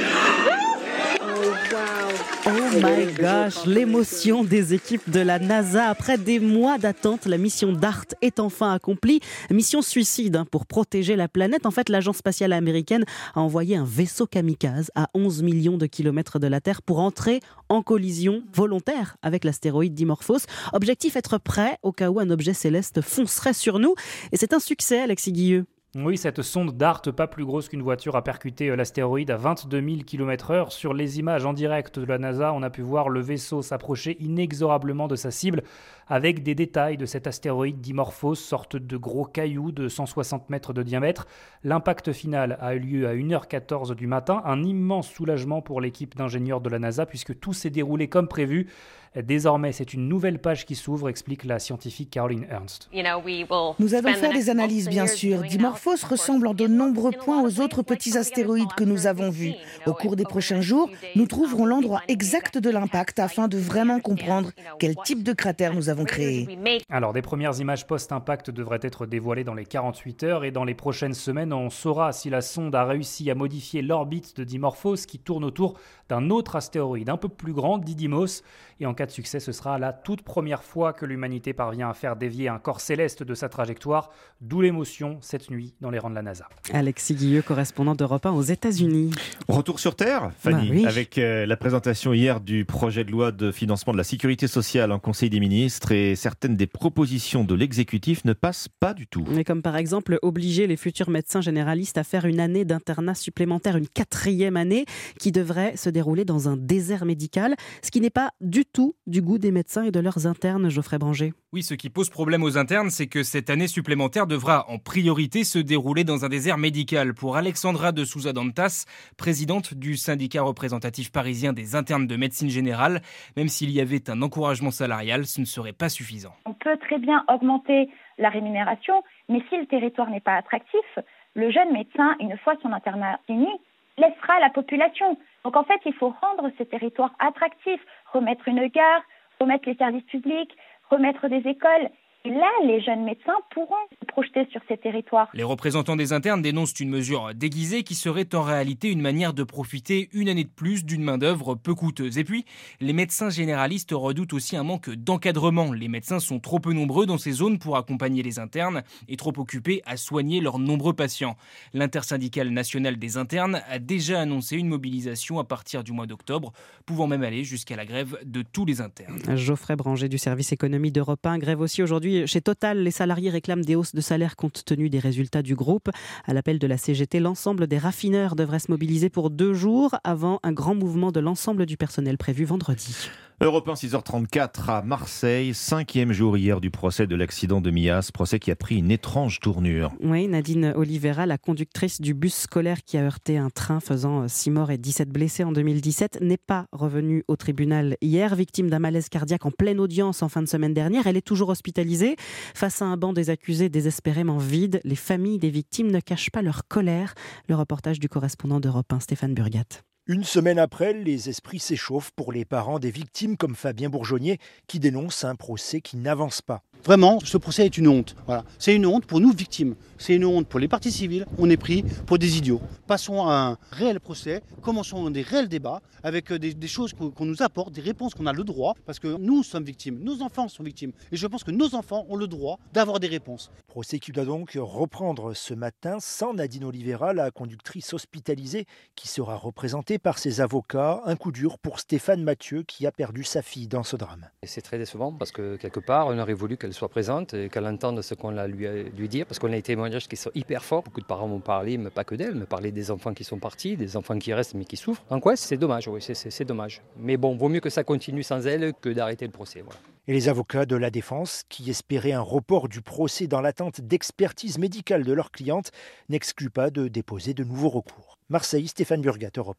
Oh my gosh, l'émotion des équipes de la NASA. Après des mois d'attente, la mission DART est enfin accomplie. Mission suicide pour protéger la planète. En fait, l'agence spatiale américaine a envoyé un vaisseau kamikaze à 11 millions de kilomètres de la Terre pour entrer en collision volontaire avec l'astéroïde Dimorphos. Objectif, être prêt au cas où un objet céleste foncerait sur nous. Et c'est un succès, Alexis Guilleux. Oui, cette sonde DART, pas plus grosse qu'une voiture, a percuté l'astéroïde à 22 000 km/h. Sur les images en direct de la NASA, on a pu voir le vaisseau s'approcher inexorablement de sa cible, avec des détails de cet astéroïde Dimorphos, sorte de gros caillou de 160 mètres de diamètre. L'impact final a eu lieu à 1h14 du matin. Un immense soulagement pour l'équipe d'ingénieurs de la NASA, puisque tout s'est déroulé comme prévu. Désormais, c'est une nouvelle page qui s'ouvre, explique la scientifique Caroline Ernst. Nous allons faire des analyses, bien sûr. Dimorphos ressemble en de nombreux points aux autres petits astéroïdes que nous avons vus. Au cours des prochains jours, nous trouverons l'endroit exact de l'impact afin de vraiment comprendre quel type de cratère nous avons créé. Alors, des premières images post-impact devraient être dévoilées dans les 48 heures et dans les prochaines semaines, on saura si la sonde a réussi à modifier l'orbite de Dimorphos qui tourne autour d'un autre astéroïde un peu plus grand, Didymos. Et en cas de succès, ce sera la toute première fois que l'humanité parvient à faire dévier un corps céleste de sa trajectoire, d'où l'émotion cette nuit dans les rangs de la NASA. Alexis Guilleux, correspondant d'Europe 1 aux États-Unis. Retour sur Terre, Fanny, oui. avec la présentation hier du projet de loi de financement de la sécurité sociale en Conseil des ministres, et certaines des propositions de l'exécutif ne passent pas du tout. Mais comme par exemple obliger les futurs médecins généralistes à faire une année d'internat supplémentaire, une 4e année qui devrait se dérouler dans un désert médical, ce qui n'est pas du tout du goût des médecins et de leurs internes, Geoffrey Branger. Oui, ce qui pose problème aux internes, c'est que cette année supplémentaire devra en priorité se dérouler dans un désert médical. Pour Alexandra de Souza Dantas, présidente du syndicat représentatif parisien des internes de médecine générale, même s'il y avait un encouragement salarial, ce ne serait pas suffisant. On peut très bien augmenter la rémunération, mais si le territoire n'est pas attractif, le jeune médecin, une fois son internat fini, laissera la population. Donc en fait, il faut rendre ces territoires attractifs, remettre une gare, remettre les services publics, remettre des écoles. Et là, les jeunes médecins pourront se projeter sur ces territoires. Les représentants des internes dénoncent une mesure déguisée qui serait en réalité une manière de profiter une année de plus d'une main-d'œuvre peu coûteuse. Et puis, les médecins généralistes redoutent aussi un manque d'encadrement. Les médecins sont trop peu nombreux dans ces zones pour accompagner les internes et trop occupés à soigner leurs nombreux patients. L'intersyndicale nationale des internes a déjà annoncé une mobilisation à partir du mois d'octobre, pouvant même aller jusqu'à la grève de tous les internes. Geoffrey Branger du service économie d'Europe 1, grève aussi aujourd'hui chez Total. Les salariés réclament des hausses de salaire compte tenu des résultats du groupe. À l'appel de la CGT, l'ensemble des raffineurs devrait se mobiliser pour 2 jours avant un grand mouvement de l'ensemble du personnel prévu vendredi. Europe 1, 6h34 à Marseille, 5e jour hier du procès de l'accident de Mias, procès qui a pris une étrange tournure. Oui, Nadine Oliveira, la conductrice du bus scolaire qui a heurté un train faisant 6 morts et 17 blessés en 2017, n'est pas revenue au tribunal hier. Victime d'un malaise cardiaque en pleine audience en fin de semaine dernière, elle est toujours hospitalisée. Face à un banc des accusés désespérément vide, les familles des victimes ne cachent pas leur colère. Le reportage du correspondant d'Europe 1, Stéphane Burgat. Une semaine après, les esprits s'échauffent pour les parents des victimes comme Fabien Bourgeonnier qui dénonce un procès qui n'avance pas. Vraiment, ce procès est une honte. Voilà. C'est une honte pour nous victimes. C'est une honte pour les parties civiles. On est pris pour des idiots. Passons à un réel procès. Commençons des réels débats avec des choses qu'on nous apporte, des réponses qu'on a le droit. Parce que nous sommes victimes. Nos enfants sont victimes. Et je pense que nos enfants ont le droit d'avoir des réponses. Procès qui doit donc reprendre ce matin sans Nadine Oliveira, la conductrice hospitalisée qui sera représentée par ses avocats. Un coup dur pour Stéphane Mathieu qui a perdu sa fille dans ce drame. Et c'est très décevant parce que quelque part, on aurait voulu qu'elle soit présente et qu'elle entende ce qu'on a lui dire parce qu'on a des témoignages qui sont hyper forts. Beaucoup de parents m'ont parlé, mais pas que d'elle, mais parlé des enfants qui sont partis, des enfants qui restent mais qui souffrent. Donc ouais, c'est dommage, oui, c'est dommage. Mais bon, vaut mieux que ça continue sans elle que d'arrêter le procès. Voilà. Et les avocats de la défense, qui espéraient un report du procès dans l'attente d'expertise médicale de leur cliente, n'excluent pas de déposer de nouveaux recours. Marseille, Stéphane Burgat, Europe 1.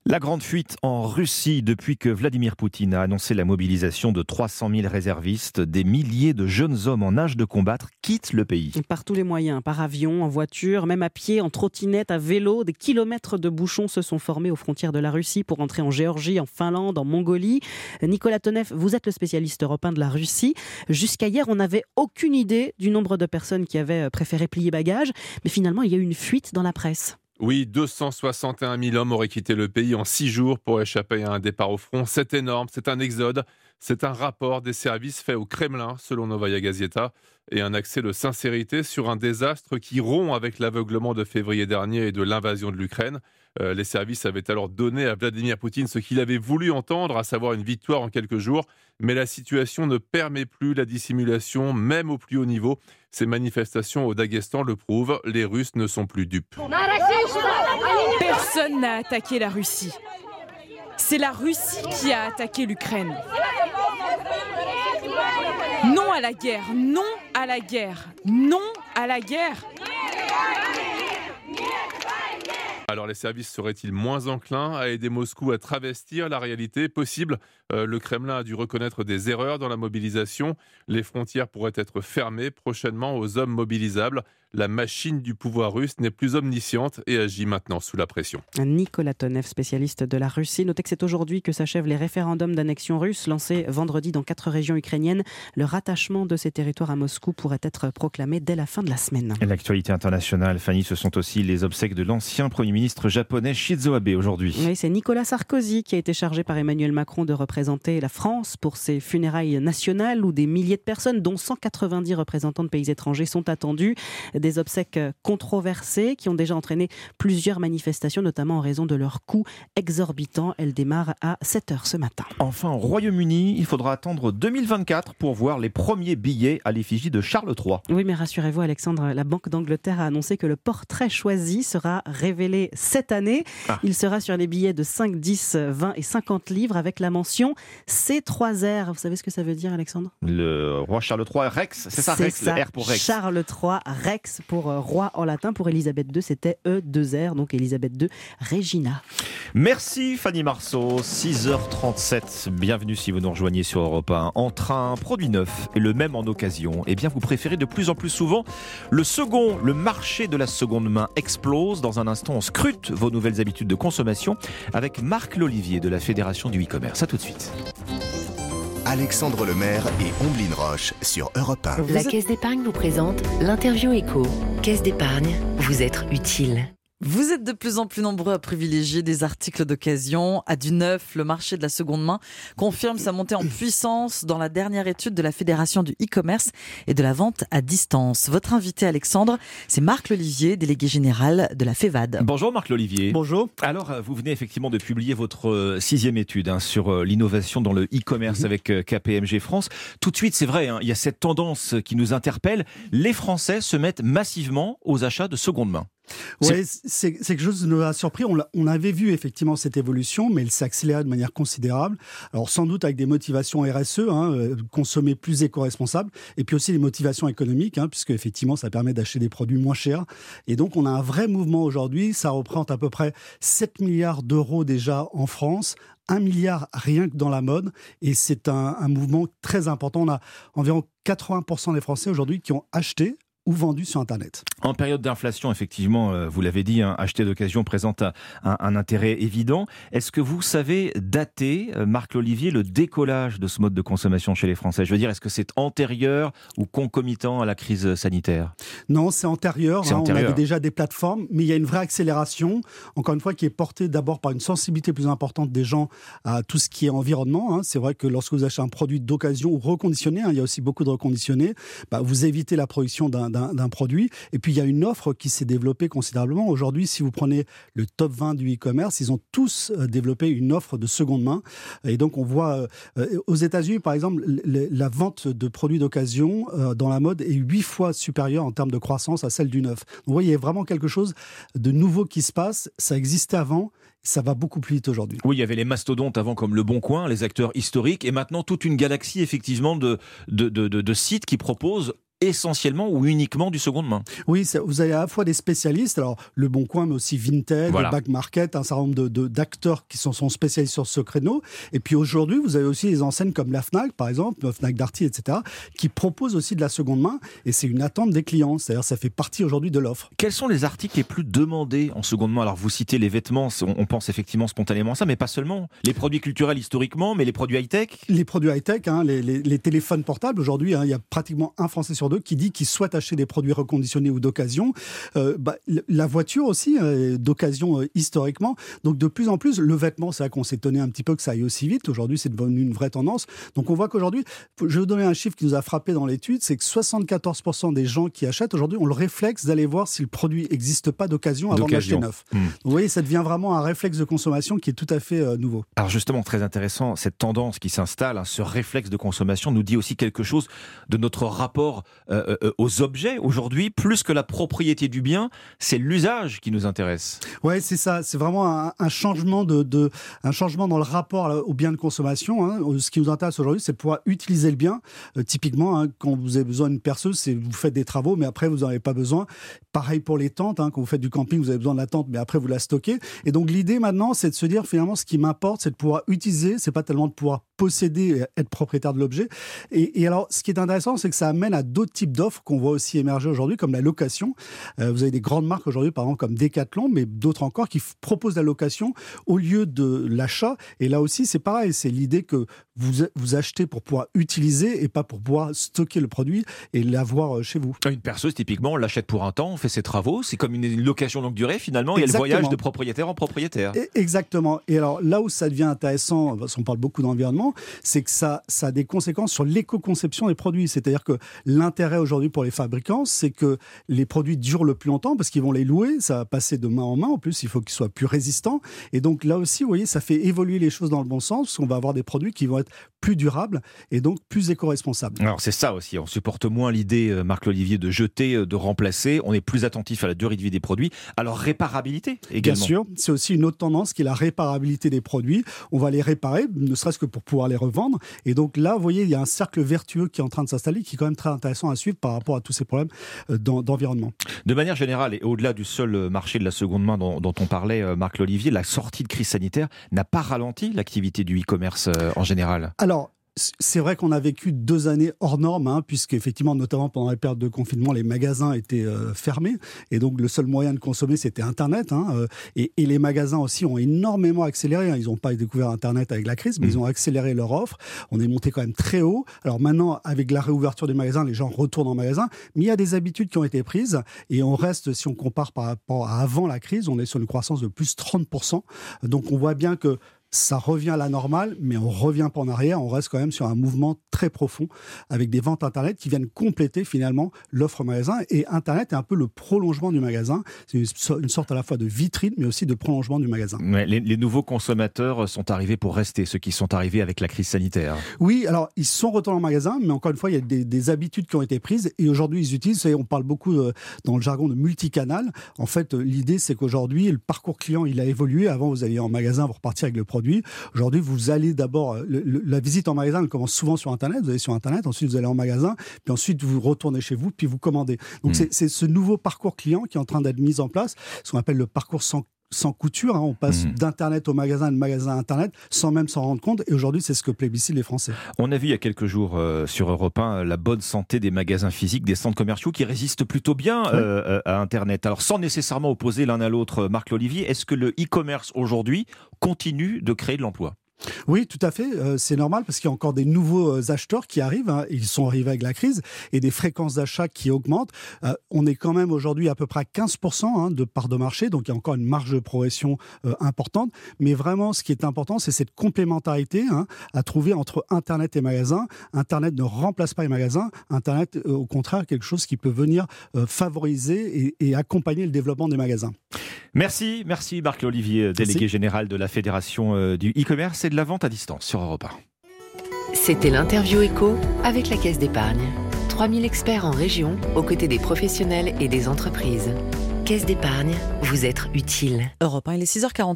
La grande fuite en Russie depuis que Vladimir Poutine a annoncé la mobilisation de 300 000 réservistes. Des milliers de jeunes hommes en âge de combattre quittent le pays. Par tous les moyens, par avion, en voiture, même à pied, en trottinette, à vélo, des kilomètres de bouchons se sont formés aux frontières de la Russie pour entrer en Géorgie, en Finlande, en Mongolie. Nicolas Tonev, vous êtes le spécialiste européen de la Russie. Jusqu'à hier, on n'avait aucune idée du nombre de personnes qui avaient préféré plier bagages, mais finalement, il y a eu une fuite dans la presse. Oui, 261 000 hommes auraient quitté le pays en 6 jours pour échapper à un départ au front. C'est énorme, c'est un exode. C'est un rapport des services fait au Kremlin, selon Novaya Gazeta, et un accès de sincérité sur un désastre qui rompt avec l'aveuglement de février dernier et de l'invasion de l'Ukraine. Les services avaient alors donné à Vladimir Poutine ce qu'il avait voulu entendre, à savoir une victoire en quelques jours. Mais la situation ne permet plus la dissimulation, même au plus haut niveau. Ces manifestations au Daghestan le prouvent, les Russes ne sont plus dupes. Personne n'a attaqué la Russie. C'est la Russie qui a attaqué l'Ukraine. Non à la guerre, non à la guerre, non à la guerre. Alors les services seraient-ils moins enclins à aider Moscou à travestir la réalité possible ? Le Kremlin a dû reconnaître des erreurs dans la mobilisation. Les frontières pourraient être fermées prochainement aux hommes mobilisables. La machine du pouvoir russe n'est plus omnisciente et agit maintenant sous la pression. Nicolas Tonev, spécialiste de la Russie. Notez que c'est aujourd'hui que s'achèvent les référendums d'annexion russe lancés vendredi dans 4 régions ukrainiennes. Le rattachement de ces territoires à Moscou pourrait être proclamé dès la fin de la semaine. Et l'actualité internationale, Fanny, ce sont aussi les obsèques de l'ancien Premier ministre japonais Shinzo Abe aujourd'hui. Oui, c'est Nicolas Sarkozy qui a été chargé par Emmanuel Macron de représenter la France pour ses funérailles nationales où des milliers de personnes, dont 190 représentants de pays étrangers, sont attendus. Des obsèques controversées qui ont déjà entraîné plusieurs manifestations, notamment en raison de leur coût exorbitant. Elles démarrent à 7h ce matin. Enfin, au Royaume-Uni, il faudra attendre 2024 pour voir les premiers billets à l'effigie de Charles III. Oui, mais rassurez-vous, Alexandre, la Banque d'Angleterre a annoncé que le portrait choisi sera révélé cette année. Il sera sur les billets de 5, 10, 20 et 50 livres avec la mention C3R. Vous savez ce que ça veut dire, Alexandre ? Le roi Charles III, Rex, c'est ça, Rex, ça. le R pour Rex. Charles III, Rex pour roi en latin. Pour Elisabeth II, c'était E2R, donc Elisabeth II, Regina. Merci Fanny Marceau, 6h37. Bienvenue si vous nous rejoignez sur Europe 1. Entre un produit neuf et le même en occasion, eh bien vous préférez de plus en plus souvent le second. Le marché de la seconde main explose. Dans un instant, on scrute vos nouvelles habitudes de consommation avec Marc Lolivier de la Fédération du e-commerce. À tout de suite. Alexandre Lemaire et Omblin Roche sur Europe 1. La Caisse d'épargne vous présente l'interview éco. Caisse d'épargne, vous être utile. Vous êtes de plus en plus nombreux à privilégier des articles d'occasion. À du neuf, le marché de la seconde main confirme sa montée en puissance dans la dernière étude de la Fédération du e-commerce et de la vente à distance. Votre invité, Alexandre, c'est Marc Lolivier, délégué général de la FEVAD. Bonjour Marc Lolivier. Bonjour. Alors, vous venez effectivement de publier votre 6e étude sur l'innovation dans le e-commerce avec KPMG France. Tout de suite, c'est vrai, il y a cette tendance qui nous interpelle. Les Français se mettent massivement aux achats de seconde main. Oui, c'est quelque chose qui nous a surpris. On avait vu effectivement cette évolution, mais elle s'est accélérée de manière considérable. Alors sans doute avec des motivations RSE, consommer plus éco-responsable, et puis aussi des motivations économiques, puisque effectivement ça permet d'acheter des produits moins chers. Et donc on a un vrai mouvement aujourd'hui. Ça représente à peu près 7 milliards d'euros déjà en France. 1 milliard rien que dans la mode, et c'est un mouvement très important. On a environ 80% des Français aujourd'hui qui ont acheté ou vendu sur Internet. En période d'inflation, effectivement, vous l'avez dit, acheter d'occasion présente un intérêt évident. Est-ce que vous savez dater, Marc Lolivier, le décollage de ce mode de consommation chez les Français ? Je veux dire, est-ce que c'est antérieur ou concomitant à la crise sanitaire ? Non, c'est antérieur. On avait déjà des plateformes, mais il y a une vraie accélération, encore une fois, qui est portée d'abord par une sensibilité plus importante des gens à tout ce qui est environnement. C'est vrai que lorsque vous achetez un produit d'occasion ou reconditionné, il y a aussi beaucoup de reconditionnés, vous évitez la production d'un produit. Et puis, il y a une offre qui s'est développée considérablement. Aujourd'hui, si vous prenez le top 20 du e-commerce, ils ont tous développé une offre de seconde main. Et donc, on voit aux États-Unis, par exemple, la vente de produits d'occasion dans la mode est 8 fois supérieure en termes de croissance à celle du neuf. Donc, vous voyez, il y a vraiment quelque chose de nouveau qui se passe. Ça existait avant. Ça va beaucoup plus vite aujourd'hui. Oui, il y avait les mastodontes avant comme Le Bon Coin, les acteurs historiques, et maintenant toute une galaxie effectivement de sites qui proposent essentiellement ou uniquement du seconde main. Oui, vous avez à la fois des spécialistes, alors Le Bon Coin, mais aussi Vinted, Back Market, un certain nombre d'acteurs qui sont spécialisés sur ce créneau. Et puis aujourd'hui, vous avez aussi des enseignes comme la Fnac, par exemple, Fnac Darty, etc., qui proposent aussi de la seconde main. Et c'est une attente des clients. C'est-à-dire ça fait partie aujourd'hui de l'offre. Quels sont les articles les plus demandés en seconde main? Alors vous citez les vêtements, on pense effectivement spontanément à ça, mais pas seulement. Les produits culturels historiquement, mais les produits high-tech? Les produits high-tech, les téléphones portables. Aujourd'hui, il y a pratiquement un Français sur deux qui dit qu'il souhaite acheter des produits reconditionnés ou d'occasion. La voiture aussi, d'occasion historiquement. Donc de plus en plus, le vêtement, c'est vrai qu'on s'est étonné un petit peu que ça aille aussi vite. Aujourd'hui, c'est devenu une vraie tendance. Donc on voit qu'aujourd'hui, je vais vous donner un chiffre qui nous a frappé dans l'étude, c'est que 74% des gens qui achètent aujourd'hui ont le réflexe d'aller voir si le produit n'existe pas d'occasion avant de l'acheter neuf. Vous voyez, ça devient vraiment un réflexe de consommation qui est tout à fait nouveau. Alors justement, très intéressant, cette tendance qui s'installe, ce réflexe de consommation nous dit aussi quelque chose de notre rapport aux objets. Aujourd'hui, plus que la propriété du bien, c'est l'usage qui nous intéresse. Ouais, c'est ça. C'est vraiment un changement un changement dans le rapport aux biens de consommation. Ce qui nous intéresse aujourd'hui, c'est de pouvoir utiliser le bien. Typiquement, quand vous avez besoin d'une perceuse, vous faites des travaux, mais après, vous n'en avez pas besoin. Pareil pour les tentes. Quand vous faites du camping, vous avez besoin de la tente, mais après, vous la stockez. Et donc, l'idée maintenant, c'est de se dire, finalement, ce qui m'importe, c'est de pouvoir utiliser. C'est pas tellement de pouvoir posséder et être propriétaire de l'objet. Et alors, ce qui est intéressant, c'est que ça amène à d'autres types d'offres qu'on voit aussi émerger aujourd'hui, comme la location. Vous avez des grandes marques aujourd'hui, par exemple, comme Decathlon, mais d'autres encore qui proposent la location au lieu de l'achat. Et là aussi, c'est pareil. C'est l'idée que vous achetez pour pouvoir utiliser et pas pour pouvoir stocker le produit et l'avoir chez vous. Une perceuse, typiquement, on l'achète pour un temps, on fait ses travaux. C'est comme une location longue durée, finalement. Il y a le voyage de propriétaire en propriétaire. Exactement. Et alors, là où ça devient intéressant, parce qu'on parle beaucoup d'environnement, c'est que ça a des conséquences sur l'éco-conception des produits. C'est-à-dire que l'intérêt aujourd'hui pour les fabricants, c'est que les produits durent le plus longtemps parce qu'ils vont les louer. Ça va passer de main en main. En plus, il faut qu'ils soient plus résistants. Et donc là aussi, vous voyez, ça fait évoluer les choses dans le bon sens parce qu'on va avoir des produits qui vont être plus durables et donc plus éco-responsables. Alors c'est ça aussi. On supporte moins l'idée, Marc-Olivier, de jeter, de remplacer. On est plus attentif à la durée de vie des produits, à leur réparabilité également. Bien sûr. C'est aussi une autre tendance qui est la réparabilité des produits. On va les réparer, ne serait-ce que pour pouvoir les revendre. Et donc là, vous voyez, il y a un cercle vertueux qui est en train de s'installer, qui est quand même très intéressant à suivre par rapport à tous ces problèmes d'environnement. De manière générale, et au-delà du seul marché de la seconde main dont on parlait, Marc-Olivier, la sortie de crise sanitaire n'a pas ralenti l'activité du e-commerce en général? Alors, c'est vrai qu'on a vécu 2 années hors normes, puisque effectivement, notamment pendant les périodes de confinement, les magasins étaient fermés, et donc le seul moyen de consommer, c'était Internet. Et les magasins aussi ont énormément accéléré. Ils n'ont pas découvert Internet avec la crise, mais ils ont accéléré leur offre. On est monté quand même très haut. Alors maintenant, avec la réouverture des magasins, les gens retournent en magasin, mais il y a des habitudes qui ont été prises, et on reste, si on compare par rapport à avant la crise, on est sur une croissance de plus 30%. Donc on voit bien que ça revient à la normale, mais on ne revient pas en arrière, on reste quand même sur un mouvement très profond avec des ventes Internet qui viennent compléter finalement l'offre magasin. Et Internet est un peu le prolongement du magasin. C'est une sorte à la fois de vitrine, mais aussi de prolongement du magasin. Mais les nouveaux consommateurs sont arrivés pour rester, ceux qui sont arrivés avec la crise sanitaire. Oui, alors ils sont retournés en magasin, mais encore une fois, il y a des habitudes qui ont été prises et aujourd'hui ils utilisent, on parle beaucoup dans le jargon de multicanal. En fait, l'idée c'est qu'aujourd'hui, le parcours client il a évolué. Avant, vous alliez en magasin, vous repartiez avec le produit. Aujourd'hui, vous allez d'abord, la visite en magasin elle commence souvent sur Internet, vous allez sur Internet, ensuite vous allez en magasin, puis ensuite vous retournez chez vous, puis vous commandez. Donc c'est ce nouveau parcours client qui est en train d'être mis en place, ce qu'on appelle le parcours sans couture, on passe d'Internet au magasin, de magasin à Internet, sans même s'en rendre compte. Et aujourd'hui, c'est ce que plébiscitent les Français. On a vu il y a quelques jours sur Europe 1 la bonne santé des magasins physiques, des centres commerciaux qui résistent plutôt bien à Internet. Alors, sans nécessairement opposer l'un à l'autre, Marc-Olivier, est-ce que le e-commerce aujourd'hui continue de créer de l'emploi ? Oui, tout à fait. C'est normal parce qu'il y a encore des nouveaux acheteurs qui arrivent. Ils sont arrivés avec la crise et des fréquences d'achat qui augmentent. On est quand même aujourd'hui à peu près à 15% de part de marché. Donc, il y a encore une marge de progression importante. Mais vraiment, ce qui est important, c'est cette complémentarité à trouver entre Internet et magasins. Internet ne remplace pas les magasins. Internet, au contraire, est quelque chose qui peut venir favoriser et accompagner le développement des magasins. Merci Marc-Olivier, délégué général de la Fédération du e-commerce et de la vente à distance sur Europe 1. C'était l'interview éco avec la Caisse d'épargne. 3000 experts en région aux côtés des professionnels et des entreprises. Caisse d'épargne, vous être utile. Europe 1, il est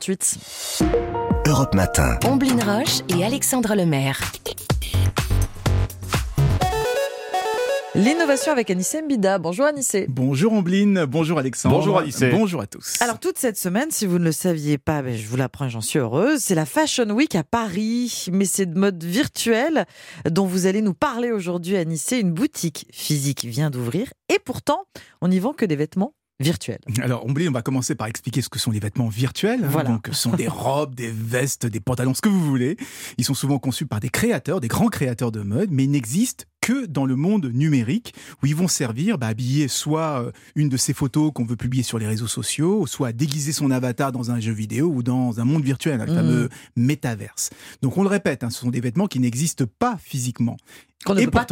6h48. Europe Matin. Omblin Roche et Alexandre Lemaire. L'innovation avec Anissé Mbida. Bonjour Anissé. Bonjour Ombline, bonjour Alexandre. Bonjour Anissé. Bonjour à tous. Alors toute cette semaine, si vous ne le saviez pas, je vous l'apprends, j'en suis heureuse, c'est la Fashion Week à Paris, mais c'est de mode virtuel dont vous allez nous parler aujourd'hui Anissé. Une boutique physique vient d'ouvrir et pourtant, on n'y vend que des vêtements virtuels. Alors, Ombline, on va commencer par expliquer ce que sont les vêtements virtuels. Voilà. Donc, ce sont des robes, des vestes, des pantalons, ce que vous voulez. Ils sont souvent conçus par des créateurs, des grands créateurs de mode, mais ils n'existent que dans le monde numérique, où ils vont servir à habiller soit une de ces photos qu'on veut publier sur les réseaux sociaux, soit à déguiser son avatar dans un jeu vidéo ou dans un monde virtuel, le fameux métaverse. Donc, on le répète, ce sont des vêtements qui n'existent pas physiquement. On ne peut pas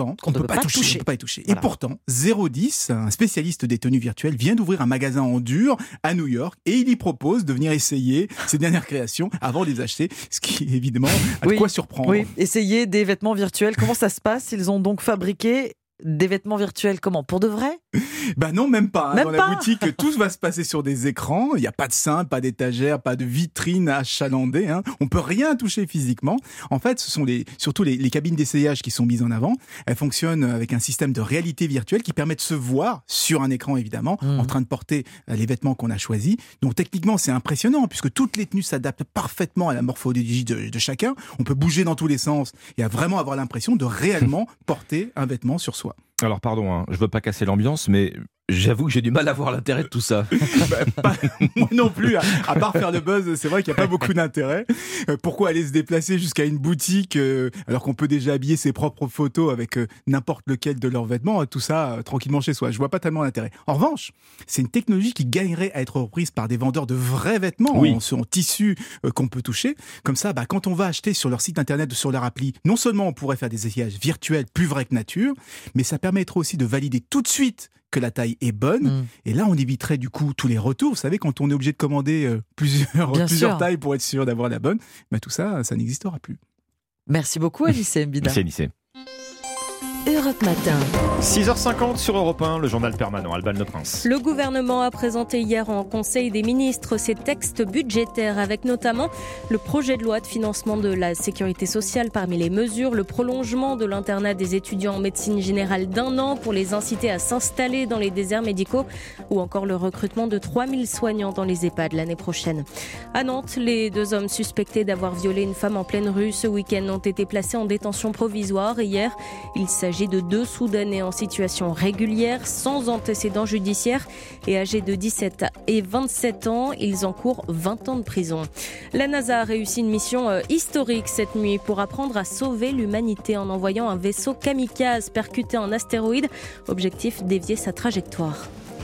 y toucher. Voilà. Et pourtant, 010, un spécialiste des tenues virtuelles, vient d'ouvrir un magasin en dur à New York et il y propose de venir essayer ses dernières créations avant de les acheter, ce qui évidemment a de quoi surprendre. Oui, essayer des vêtements virtuels, comment ça se passe? Ils ont donc fabriqué des vêtements virtuels, comment? Pour de vrai? Non, même pas. Dans la boutique, tout va se passer sur des écrans. Il n'y a pas de cintre, pas d'étagère, pas de vitrine à achalander. On peut rien toucher physiquement. En fait, ce sont surtout les cabines d'essayage qui sont mises en avant. Elles fonctionnent avec un système de réalité virtuelle qui permet de se voir sur un écran, évidemment, en train de porter les vêtements qu'on a choisis. Donc, techniquement, c'est impressionnant puisque toutes les tenues s'adaptent parfaitement à la morphologie de chacun. On peut bouger dans tous les sens et vraiment avoir l'impression de réellement porter un vêtement sur soi. Alors pardon, je veux pas casser l'ambiance, mais j'avoue que j'ai du mal à voir l'intérêt de tout ça. Moi non plus, à part faire le buzz, c'est vrai qu'il n'y a pas beaucoup d'intérêt. Pourquoi aller se déplacer jusqu'à une boutique alors qu'on peut déjà habiller ses propres photos avec n'importe lequel de leurs vêtements, tout ça tranquillement chez soi. Je vois pas tellement l'intérêt. En revanche, c'est une technologie qui gagnerait à être reprise par des vendeurs de vrais vêtements en tissu qu'on peut toucher. Comme ça, quand on va acheter sur leur site internet ou sur leur appli, non seulement on pourrait faire des essayages virtuels plus vrais que nature, mais ça permettrait aussi de valider tout de suite que la taille est bonne. Et là, on éviterait du coup tous les retours. Vous savez, quand on est obligé de commander plusieurs tailles pour être sûr d'avoir la bonne, tout ça, ça n'existera plus. Merci beaucoup, Anissé Mbida. Merci, Anissé. Europe Matin. 6h50 sur Europe 1, le journal permanent, Alban Le Prince. Le gouvernement a présenté hier en Conseil des ministres ses textes budgétaires avec notamment le projet de loi de financement de la sécurité sociale parmi les mesures, le prolongement de l'internat des étudiants en médecine générale d'1 an pour les inciter à s'installer dans les déserts médicaux ou encore le recrutement de 3000 soignants dans les EHPAD l'année prochaine. À Nantes, les 2 hommes suspectés d'avoir violé une femme en pleine rue ce week-end ont été placés en détention provisoire et hier, il s'agit de 2 Soudanais en situation régulière, sans antécédents judiciaires et âgés de 17 et 27 ans. Ils encourent 20 ans de prison. La NASA a réussi une mission historique cette nuit pour apprendre à sauver l'humanité en envoyant un vaisseau kamikaze percuté un astéroïde. Objectif, dévier sa trajectoire.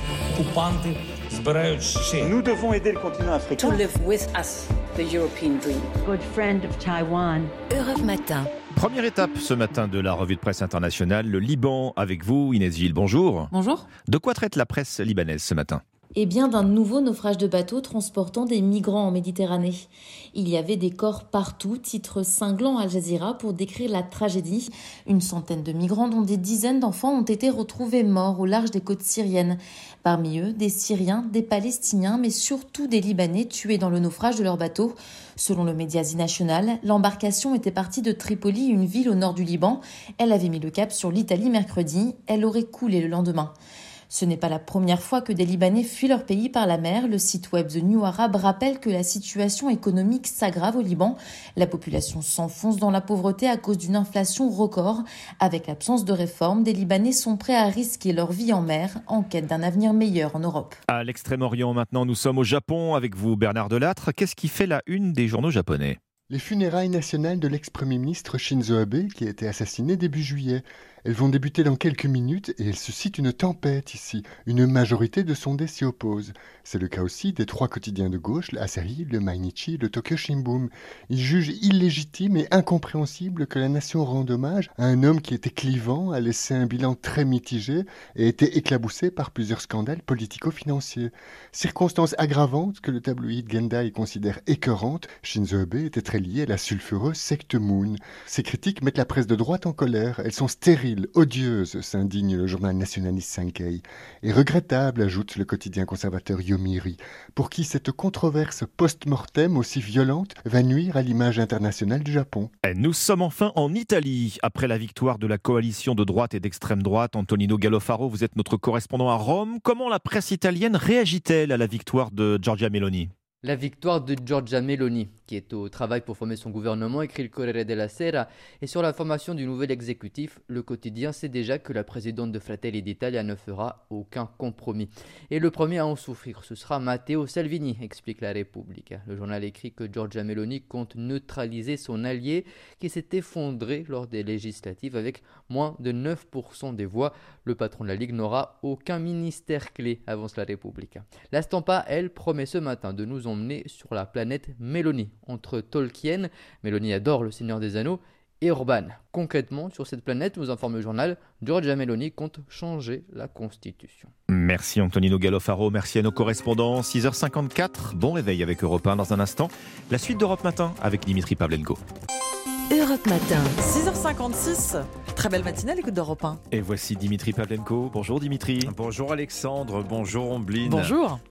Nous devons aider le continent africain. To live with us, the European dream. Good friend of Taiwan. Europe Matin. Première étape ce matin de la revue de presse internationale, le Liban avec vous, Inès Gilles, bonjour. Bonjour. De quoi traite la presse libanaise ce matin ? Eh bien, d'un nouveau naufrage de bateaux transportant des migrants en Méditerranée. Il y avait des corps partout, titre cinglant Al Jazeera pour décrire la tragédie. Une centaine de migrants, dont des dizaines d'enfants, ont été retrouvés morts au large des côtes syriennes. Parmi eux, des Syriens, des Palestiniens, mais surtout des Libanais tués dans le naufrage de leur bateau. Selon le média National, l'embarcation était partie de Tripoli, une ville au nord du Liban. Elle avait mis le cap sur l'Italie mercredi. Elle aurait coulé le lendemain. Ce n'est pas la première fois que des Libanais fuient leur pays par la mer. Le site web The New Arab rappelle que la situation économique s'aggrave au Liban. La population s'enfonce dans la pauvreté à cause d'une inflation record. Avec l'absence de réformes, des Libanais sont prêts à risquer leur vie en mer en quête d'un avenir meilleur en Europe. À l'Extrême-Orient maintenant, nous sommes au Japon avec vous Bernard Delattre. Qu'est-ce qui fait la une des journaux japonais ? Les funérailles nationales de l'ex-premier ministre Shinzo Abe qui a été assassiné début juillet. Elles vont débuter dans quelques minutes et il suscite une tempête ici. Une majorité de sondés s'y opposent. C'est le cas aussi des 3 quotidiens de gauche, le Asahi, le Mainichi, le Tokyo Shimbun. Ils jugent illégitime et incompréhensible que la nation rende hommage à un homme qui était clivant, a laissé un bilan très mitigé et été éclaboussé par plusieurs scandales politico-financiers. Circonstance aggravante que le tabloïd Gendai considère écœurante, Shinzo Abe était très lié à la sulfureuse secte Moon. Ces critiques mettent la presse de droite en colère. Elles sont stériles stérile, odieuse, s'indigne le journal nationaliste Sankei. Et regrettable, ajoute le quotidien conservateur Yomiuri, pour qui cette controverse post-mortem aussi violente va nuire à l'image internationale du Japon. Nous sommes enfin en Italie. Après la victoire de la coalition de droite et d'extrême droite, Antonino Gallofaro, vous êtes notre correspondant à Rome. Comment la presse italienne réagit-elle à la victoire de Giorgia Meloni ? La victoire de Giorgia Meloni, qui est au travail pour former son gouvernement, écrit le Corriere della Sera, et sur la formation du nouvel exécutif, le quotidien sait déjà que la présidente de Fratelli d'Italia ne fera aucun compromis. Et le premier à en souffrir, ce sera Matteo Salvini, explique la Repubblica. Le journal écrit que Giorgia Meloni compte neutraliser son allié qui s'est effondré lors des législatives avec moins de 9% des voix. Le patron de la Ligue n'aura aucun ministère clé, avance la Repubblica. La Stampa, elle, promet ce matin de nous emmener sur la planète Meloni, entre Tolkien, Meloni adore le Seigneur des Anneaux, et Orban. Concrètement, sur cette planète, nous informe le journal, Giorgia Meloni compte changer la Constitution. Merci Antonino Gallofaro, merci à nos correspondants. 6h54, bon réveil avec Europe 1 dans un instant. La suite d'Europe Matin avec Dimitri Pavlenko. Europe Matin. 6h56. Très belle matinée à l'écoute d'Europe 1. Et voici Dimitri Pavlenko. Bonjour Dimitri. Bonjour Alexandre, bonjour Ombline. Bonjour.